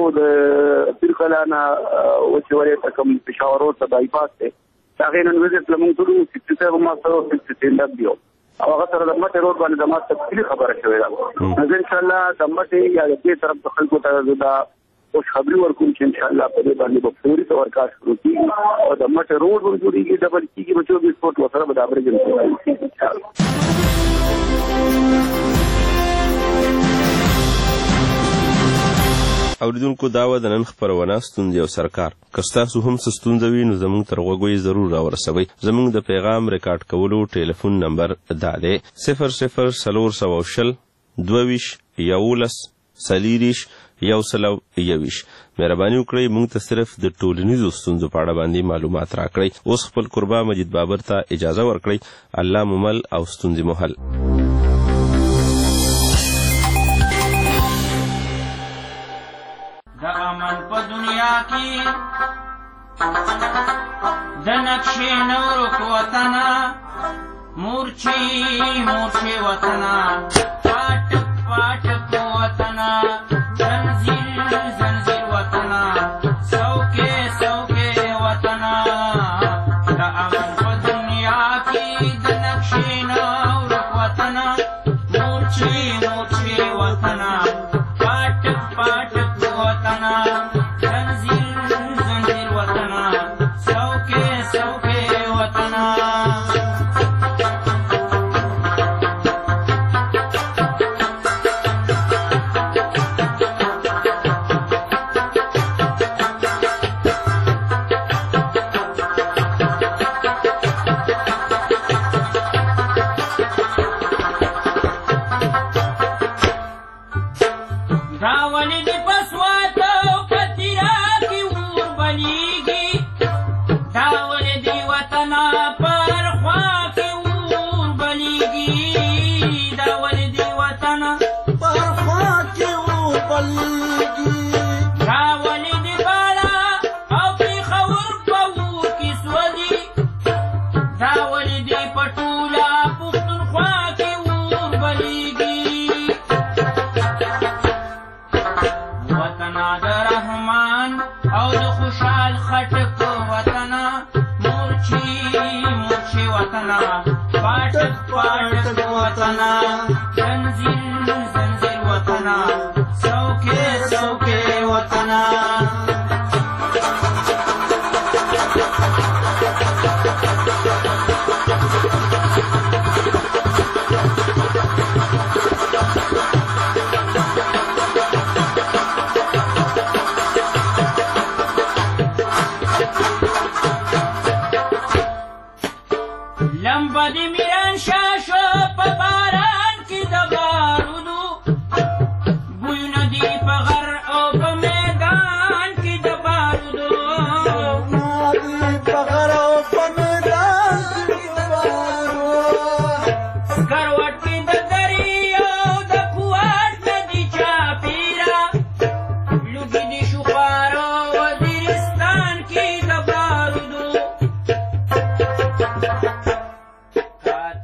د پیرکلانه وچورې ته کوم پېښور روډ ته بایپاس دی د هغې نن وزټ لمونږ کړو 67 ما سره 67 دی او هغه سره د مټې روډ باندې زما تفصیلي خبره شوې ده نو زه انشاءالله د مټې یا د دې طرف د خلکو ته زه دا خوشخبري ورکوم چې انشاءالله په دې باندې به فوري طور کار شروع کېږي او د مټې روډ هم جوړېږي ډبل کېږي به 24 فوټ ورسره به دا برج هم کېږي اوریدونکو دا وه د نن خپرونه ستونزې او سرکار که ستاسو هم څه ستونزه وي نو زموږ تر غوږو یې ضرور راورسوئ زموږ د پیغام ریکارډ کولو ټلیفون نمبر دا دی 00 22 11 40 121 مهرباني وکړئ موږ ته صرف د ټولنیزو ستونزو په اړه باندې معلومات راکړئ اوس خپل قربا مجید بابر ته اجازه ورکړئ الله مو مل او ستونزې مو حل د امن په دنیا کې د نقشې نورک وطنه مورچې وطنه پاټک پاټک وطنه زنځیر وطنه څوکې وطنه د امن په دنیا کې د نقشې نورک وطنه مورچې وطنه پاټک پاټک وطنه زنځیر وطنه څوکې وطنه بلیږي دا ولې دې وطنه پر خوا کې وبلیږي دا ولې دې باړه او پېښور په اور کې سوځي دا ولې دې په ټوله پښتونخوا کې اور بلیږي وطنه د رحمان او د خوشحال خټک وطنه مورچی مورچی وطنه پاټک پاټک وطنه زنځیر زنځیر وطنه څوکې څوکې وطنه لمبه د میران شاه شو په باران کې د